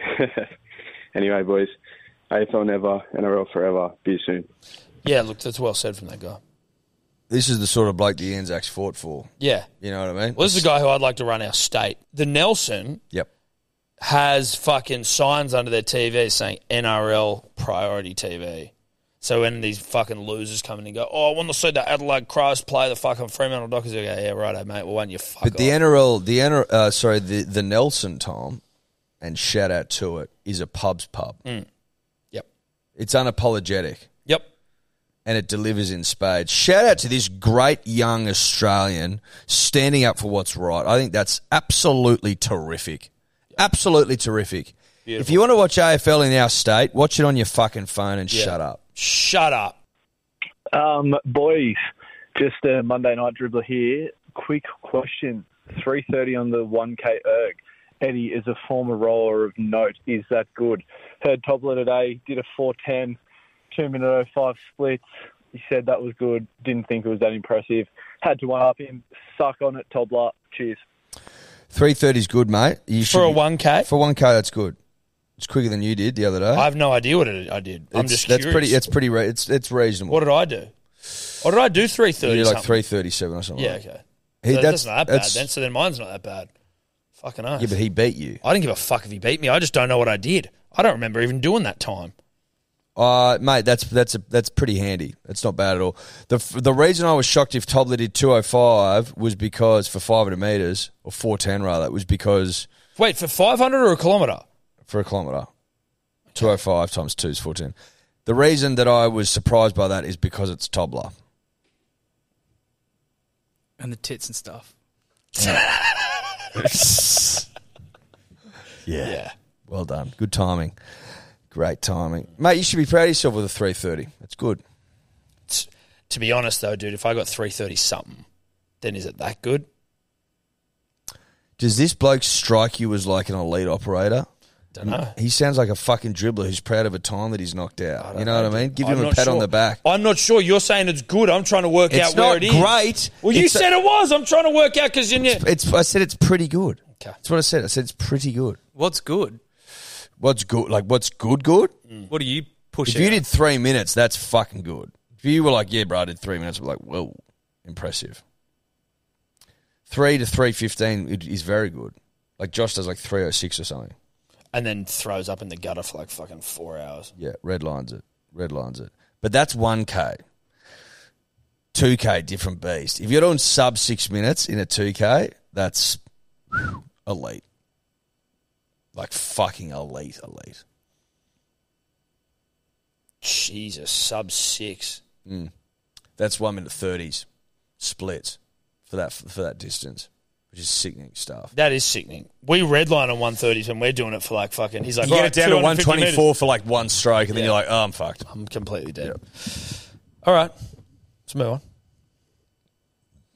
Anyway, boys, A F L never, N R L forever. Be soon. Yeah, look, that's well said from that guy. This is the sort of bloke the Anzacs fought for. Yeah. You know what I mean? Well, this is a guy who I'd like to run our state. The Nelson Yep. has fucking signs under their T V saying N R L priority T V. So when these fucking losers come in and go, oh, I want to see the Adelaide Crows play the fucking Fremantle Dockers, they go, yeah, righto, mate, well, why don't you fuck But the off? N R L, the N R L, uh, sorry, the, the Nelson, Tom, and shout out to it, is a pub's pub. Mm. Yep. It's unapologetic. Yep. And it delivers in spades. Shout out to this great young Australian standing up for what's right. I think that's absolutely terrific. Absolutely terrific. Beautiful. If you want to watch A F L in our state, watch it on your fucking phone and Yeah. shut up. Shut up. Um, boys, just a Monday night dribbler here. Quick question. three thirty on the one K erg. Eddie, is a former roller of note. Is that good? Heard Tobler today, did a four ten, two minute oh five splits. He said that was good. Didn't think it was that impressive. Had to one-up him. Suck on it, Tobler. Cheers. three thirty is good, mate. You For a be- one K? For one K, that's good. It's quicker than you did the other day. I have no idea what it, I did. I'm It's- just that's curious. pretty. It's pretty. Re- it's it's reasonable. What did I do? What did I do? three thirty. You did like something? three thirty seven or something. Yeah, like okay. that. He, So that's that's not that bad that's- then. So then mine's not that bad. Fucking oath. Yeah, but he beat you. I didn't give a fuck if he beat me. I just don't know what I did. I don't remember even doing that time. Uh, mate, that's that's a, that's pretty handy. That's not bad at all. The the reason I was shocked if Tobler did two oh five was because for five hundred metres, or four ten rather, was because Wait, for five hundred or a kilometre? for a kilometre, two oh five times two is four ten. The reason that I was surprised by that is because it's Tobler. And the tits and stuff. Yeah. yeah. Well done. Good timing. Great timing. Mate, you should be proud of yourself with a three thirty. That's good. It's, to be honest, though, dude, if I got three thirty something, then is it that good? Does this bloke strike you as like an elite operator? Dunno. He sounds like a fucking dribbler who's proud of a time that he's knocked out. You know know, what I mean? dude. Give I'm him a not pat on sure. the back. I'm not sure. You're saying it's good. I'm trying to work It's out where not it is. great. Well, you It's a- said it was. I'm trying to work out because you. It's, it's, I said it's pretty good. Okay. That's what I said. I said it's pretty good. What's good? What's good? Like, what's good good? What do you push If you out? did three minutes, that's fucking good. If you were like, yeah, bro, I did three minutes, I'd be like, whoa, impressive. Three to three fifteen is very good. Like Josh does like three oh six or something. And then throws up in the gutter for like fucking four hours. Yeah, red lines it. Red lines it. But that's one K. two K, different beast. If you're doing sub six minutes in a two K, that's elite. Like fucking elite, elite. Jesus, sub six. Mm. That's one minute thirties splits for that for that distance, which is sickening stuff. That is sickening. We redline on one thirties and we're doing it for like fucking. He's like, You get "All it down right, to one 250 twenty-four metres." for like one stroke, and then Yeah. you're like, oh, I'm fucked. I'm completely dead. All right, let's move on.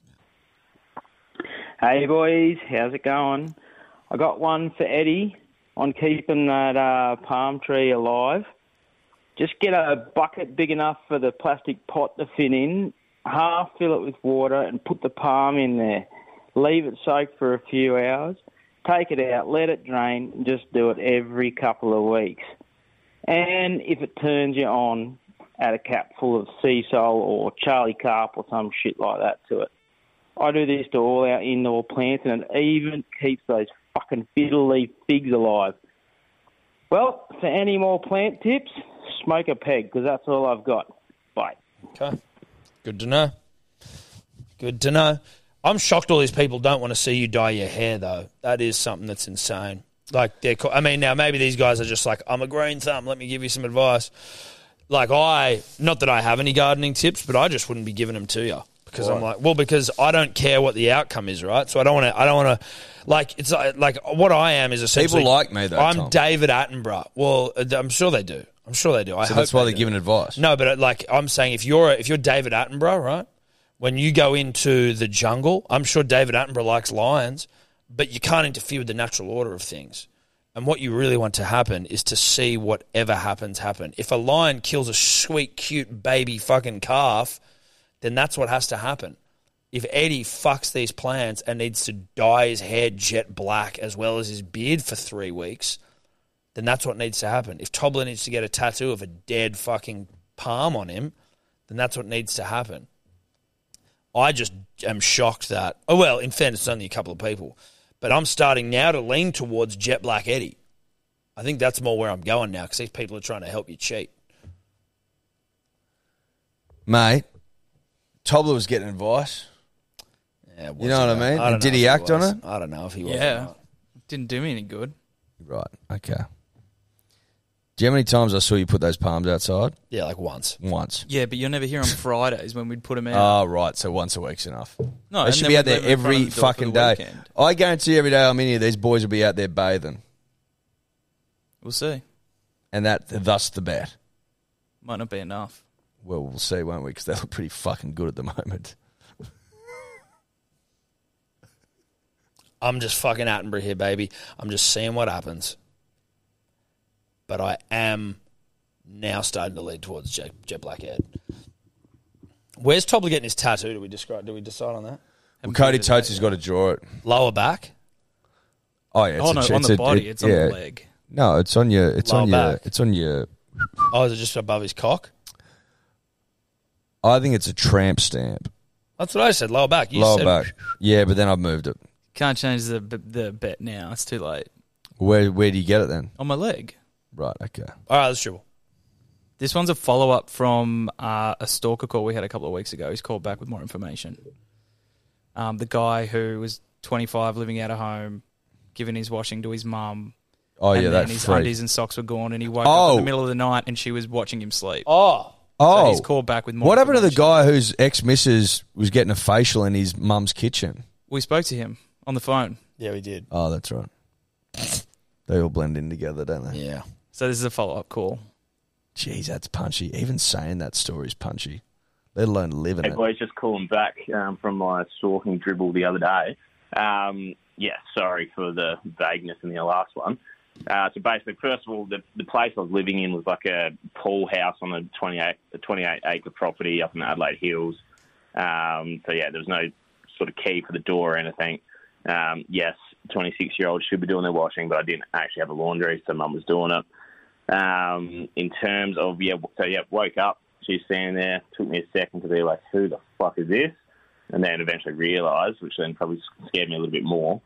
Hey boys, how's it going? I got one for Eddie on keeping that uh, palm tree alive. Just get a bucket big enough for the plastic pot to fit in, half fill it with water and put the palm in there. Leave it soak for a few hours, take it out, let it drain, and just do it every couple of weeks. And if it turns you on, add a cap full of sea salt or Charlie Carp or some shit like that to it. I do this to all our indoor plants, and it even keeps those fucking fiddle leaf figs alive. Well, for any more plant tips, smoke a peg, because that's all I've got. Bye. Okay. Good to know. Good to know. I'm shocked all these people don't want to see you dye your hair, though. That is something that's insane. Like, they're, I mean, now maybe these guys are just like, I'm a green thumb, let me give you some advice. Like, I, not that I have any gardening tips, but I just wouldn't be giving them to you. Because Why? I'm like, well, because I don't care what the outcome is, right? So I don't want to, I don't want to, like, it's like, like, what I am is essentially. People like me, though, I'm Tom. David Attenborough. Well, I'm sure they do. I'm sure they do. I So hope that's why they they're do. giving advice. No, but like, I'm saying if you're, if you're David Attenborough, right? When you go into the jungle, I'm sure David Attenborough likes lions, but you can't interfere with the natural order of things. And what you really want to happen is to see whatever happens happen. If a lion kills a sweet, cute baby fucking calf, then that's what has to happen. If Eddie fucks these plants and needs to dye his hair jet black as well as his beard for three weeks, then that's what needs to happen. If Tobler needs to get a tattoo of a dead fucking palm on him, then that's what needs to happen. I just am shocked that, oh, well, in fairness, it's only a couple of people, but I'm starting now to lean towards jet black Eddie. I think that's more where I'm going now because these people are trying to help you cheat. Mate, Tobler was getting advice. Yeah, you know what I mean? I don't And did know he if act was. on it? I don't know if he was. Yeah. Or not. Didn't do me any good. Right, okay. Do you know how many times I saw you put those palms outside? Yeah, like once. Once. Yeah, but you're never here on Fridays when we'd put them out. Oh, right, so once a week's enough. No, They and should then be out we'd there leave them in front every of the door for fucking the day. weekend. I guarantee every day I'm in here, these boys will be out there bathing. We'll see. And that, thus the bet. Might not be enough. Well, we'll see, won't we? Because they look pretty fucking good at the moment. I'm just fucking Attenborough here, baby. I'm just seeing what happens. But I am now starting to lead towards Jet, Jet Black Ed. Where's Tobler getting his tattoo? Do we describe? Do we decide on that? Well, Cody Totes has got to draw it. Lower back. Oh yeah, Oh, no, on the body, it's on the leg. No, it's on your. It's Lower on your. back. It's on your. Oh, is it just above his cock? I think it's a tramp stamp. That's what I said. Lower back. You Lower said, back. Yeah, but then I've moved it. Can't change the the bet now. It's too late. Where Where do you get it then? On my leg. Right. Okay. All right, let's dribble. This one's a follow up from uh, a stalker call we had a couple of weeks ago. He's called back with more information. Um, the guy who was twenty-five, living out of home, giving his washing to his mum. Oh, and yeah, then that his freak. undies and socks were gone, and he woke up Oh. in the middle of the night, and she was watching him sleep. Oh, Oh, so he's called back with more. What happened to the information. guy whose ex missus was getting a facial in his mum's kitchen? We spoke to him on the phone. Yeah, we did. Oh, that's right. They all blend in together, don't they? Yeah. So this is a follow up call. Jeez, that's punchy. Even saying that story is punchy. Let alone living Hey it. boys, just calling back um, from my stalking dribble the other day. Um, yeah, sorry for the vagueness in the last one. Uh, so basically, first of all, the, the place I was living in was like a pool house on a twenty-eight, a twenty-eight acre property up in the Adelaide Hills. Um, so yeah, there was no sort of key for the door or anything. Um, yes, twenty-six-year-olds should be doing their washing, but I didn't actually have a laundry, so Mum was doing it. Um, in terms of, yeah, so yeah, woke up, she's standing there, took me a second to be like, who the fuck is this? And then eventually realised, which then probably scared me a little bit more.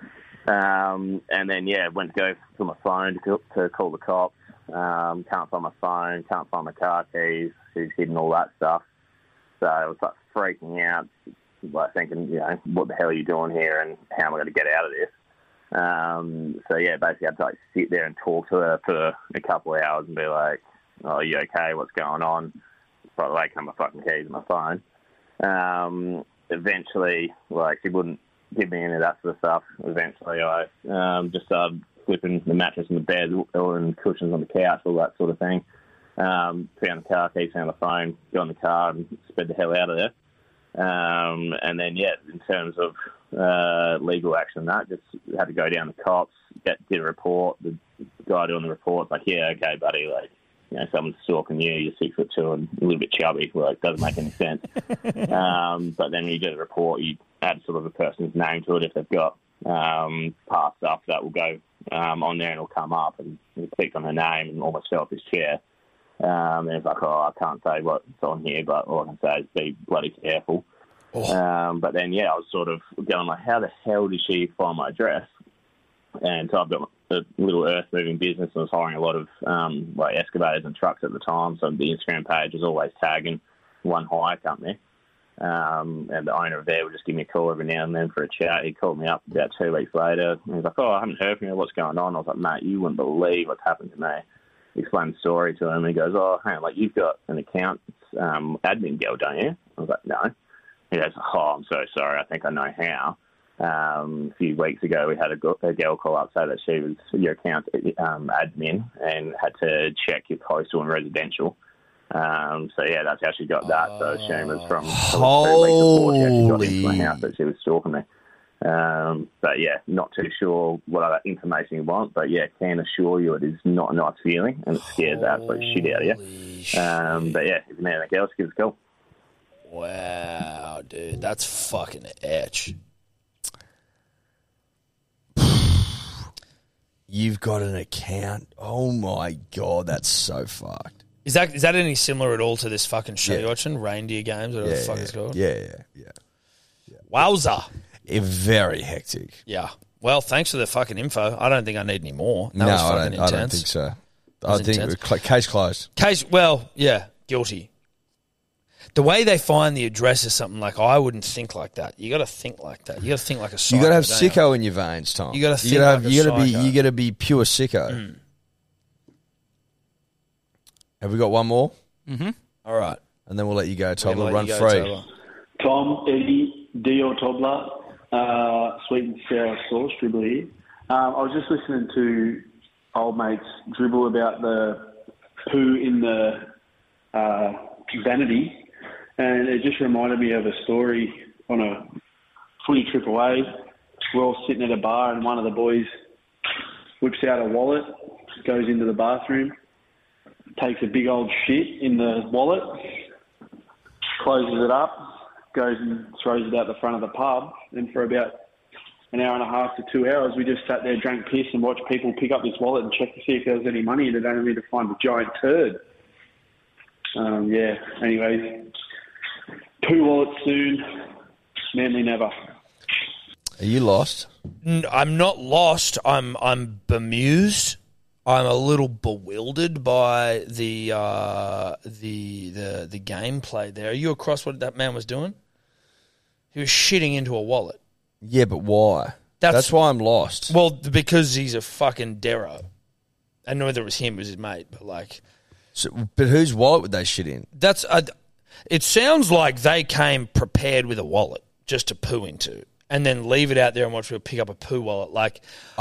Um, and then, yeah, went to go to my phone to, call- to call the cops. Um, can't find my phone, can't find my car keys. She's hidden all that stuff. So I was like freaking out, like thinking, you know, what the hell are you doing here and how am I going to get out of this? Um, so, yeah, basically I had to like sit there and talk to her for a couple of hours and be like, oh, are you okay? What's going on? By the way, can I have my fucking keys and my phone? Um, eventually, like, she wouldn't give me any of that sort of stuff. Eventually, I um, just started flipping the mattress and the bed and cushions on the couch, all that sort of thing. Um, found the car keys, found the phone, got in the car and sped the hell out of there. Um, and then, yeah, in terms of uh, legal action. That just had to go down the cops, get did a report. The guy doing the report's like, yeah, okay, buddy, like, you know, someone's stalking you. You're six foot two and a little bit chubby. Well, it doesn't make any sense. um, but then when you do the report, you add sort of a person's name to it if they've got um, past stuff that will go um, on there and it'll come up. And he clicked on her name and almost fell off his chair. Um, and it's like, oh, I can't say what's on here, but all I can say is be bloody careful. Oh. Um, but then, yeah, I was sort of going like, how the hell did she find my address? And so I've got a little earth-moving business and I was hiring a lot of um, like excavators and trucks at the time. So the Instagram page was always tagging one hire company. Um, and the owner of there would just give me a call every now and then for a chat. He called me up about two weeks later. And he was like, oh, I haven't heard from you. What's going on? I was like, mate, you wouldn't believe what's happened to me. Explained the story to him. And he goes, oh, hang on, like, you've got an account um, admin girl, don't you? I was like, no. He goes, oh, I'm so sorry. I think I know how. Um, a few weeks ago, we had a, go- a girl call up say that she was your account um, admin and had to check your postal and residential. Um, so, yeah, that's how she got that. So I assume it was from two weeks before she actually got into my house that she was stalking me. Um, but, yeah, not too sure what other information you want. But, yeah, can assure you it is not a nice feeling and it scares the absolute shit out of you. Um, but, yeah, if you need anything else, give us a call. Wow, dude, that's fucking etch. You've got an account. Oh, my God, that's so fucked. Is that is that any similar at all to this fucking show Yeah. you're watching? Reindeer Games, whatever Yeah, the fuck yeah, it's called? yeah, yeah, yeah, yeah. Wowza. It, very hectic. Yeah. Well, thanks for the fucking info. I don't think I need any more. That no, was I fucking don't, intense. I don't think so. That I was think intense. it was cl- case closed. Case, well, yeah, guilty. The way they find the address is something like, I wouldn't think like that. You got to think like that. You got to think like a psycho. You got to have don't you? sicko in your veins, Tom. You got to think you gotta like have, a you gotta be psycho. you got to be pure sicko. Mm. Have we got one more? Mm-hmm. All right. And then we'll let you go, Tom. We'll We'll let run you go, free. Taylor. Tom, Eddie, Dio Tobler, uh, sweet and sour sauce, dribble here. Um, I was just listening to old mates dribble about the poo in the uh, vanity, and it just reminded me of a story on a footy trip away. We're all sitting at a bar, and one of the boys whips out a wallet, goes into the bathroom, takes a big old shit in the wallet, closes it up, goes and throws it out the front of the pub, and for about an hour and a half to two hours, we just sat there, drank piss, and watched people pick up this wallet and check to see if there was any money in it, only to find a giant turd. Um, yeah, anyways, poo wallet soon, Manly never. Are you lost? N- I'm not lost. I'm I'm bemused. I'm a little bewildered by the uh, the the the gameplay there. Are you across what that man was doing? He was shitting into a wallet. Yeah, but why? That's, That's why I'm lost. Well, because he's a fucking Darrow. I know whether it was him, it was his mate, but like... So, but whose wallet would they shit in? That's a, it sounds like they came prepared with a wallet just to poo into and then leave it out there and watch people pick up a poo wallet. Like,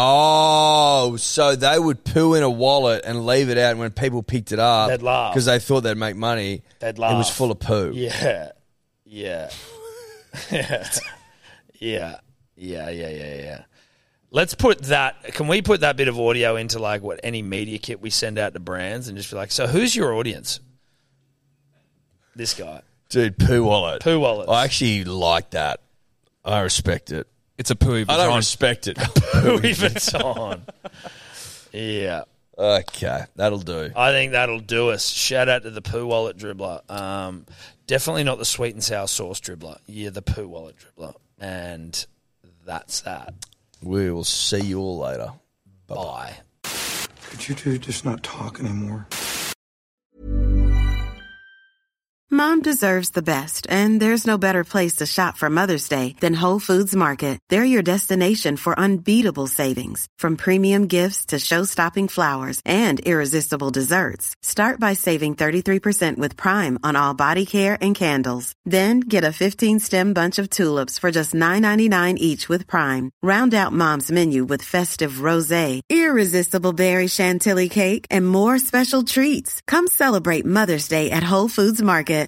Oh, so they would poo in a wallet and leave it out, and when people picked it up, They'd laugh. because they thought they'd make money. They'd It was laugh. full of poo. Yeah. Yeah. yeah. Yeah. Yeah, yeah, yeah, yeah. Let's put that, can we put that bit of audio into like what any media kit we send out to brands and just be like, so who's your audience? This guy. Dude, poo wallet. Poo wallet. I actually like that. I respect it. It's a poo. I don't respect it. Louis Vuitton. Yeah. Okay, that'll do. I think that'll do us. Shout out to the poo wallet dribbler. Um, definitely not the sweet and sour sauce dribbler. Yeah, the poo wallet dribbler. And that's that. We will see you all later. Bye. Could you two just not talk anymore? Mom deserves the best, and there's no better place to shop for Mother's Day than Whole Foods Market. They're your destination for unbeatable savings, from premium gifts to show-stopping flowers and irresistible desserts. Start by saving thirty-three percent with Prime on all body care and candles. Then get a fifteen-stem bunch of tulips for just nine ninety-nine each with Prime. Round out Mom's menu with festive rosé, irresistible berry chantilly cake, and more special treats. Come celebrate Mother's Day at Whole Foods Market.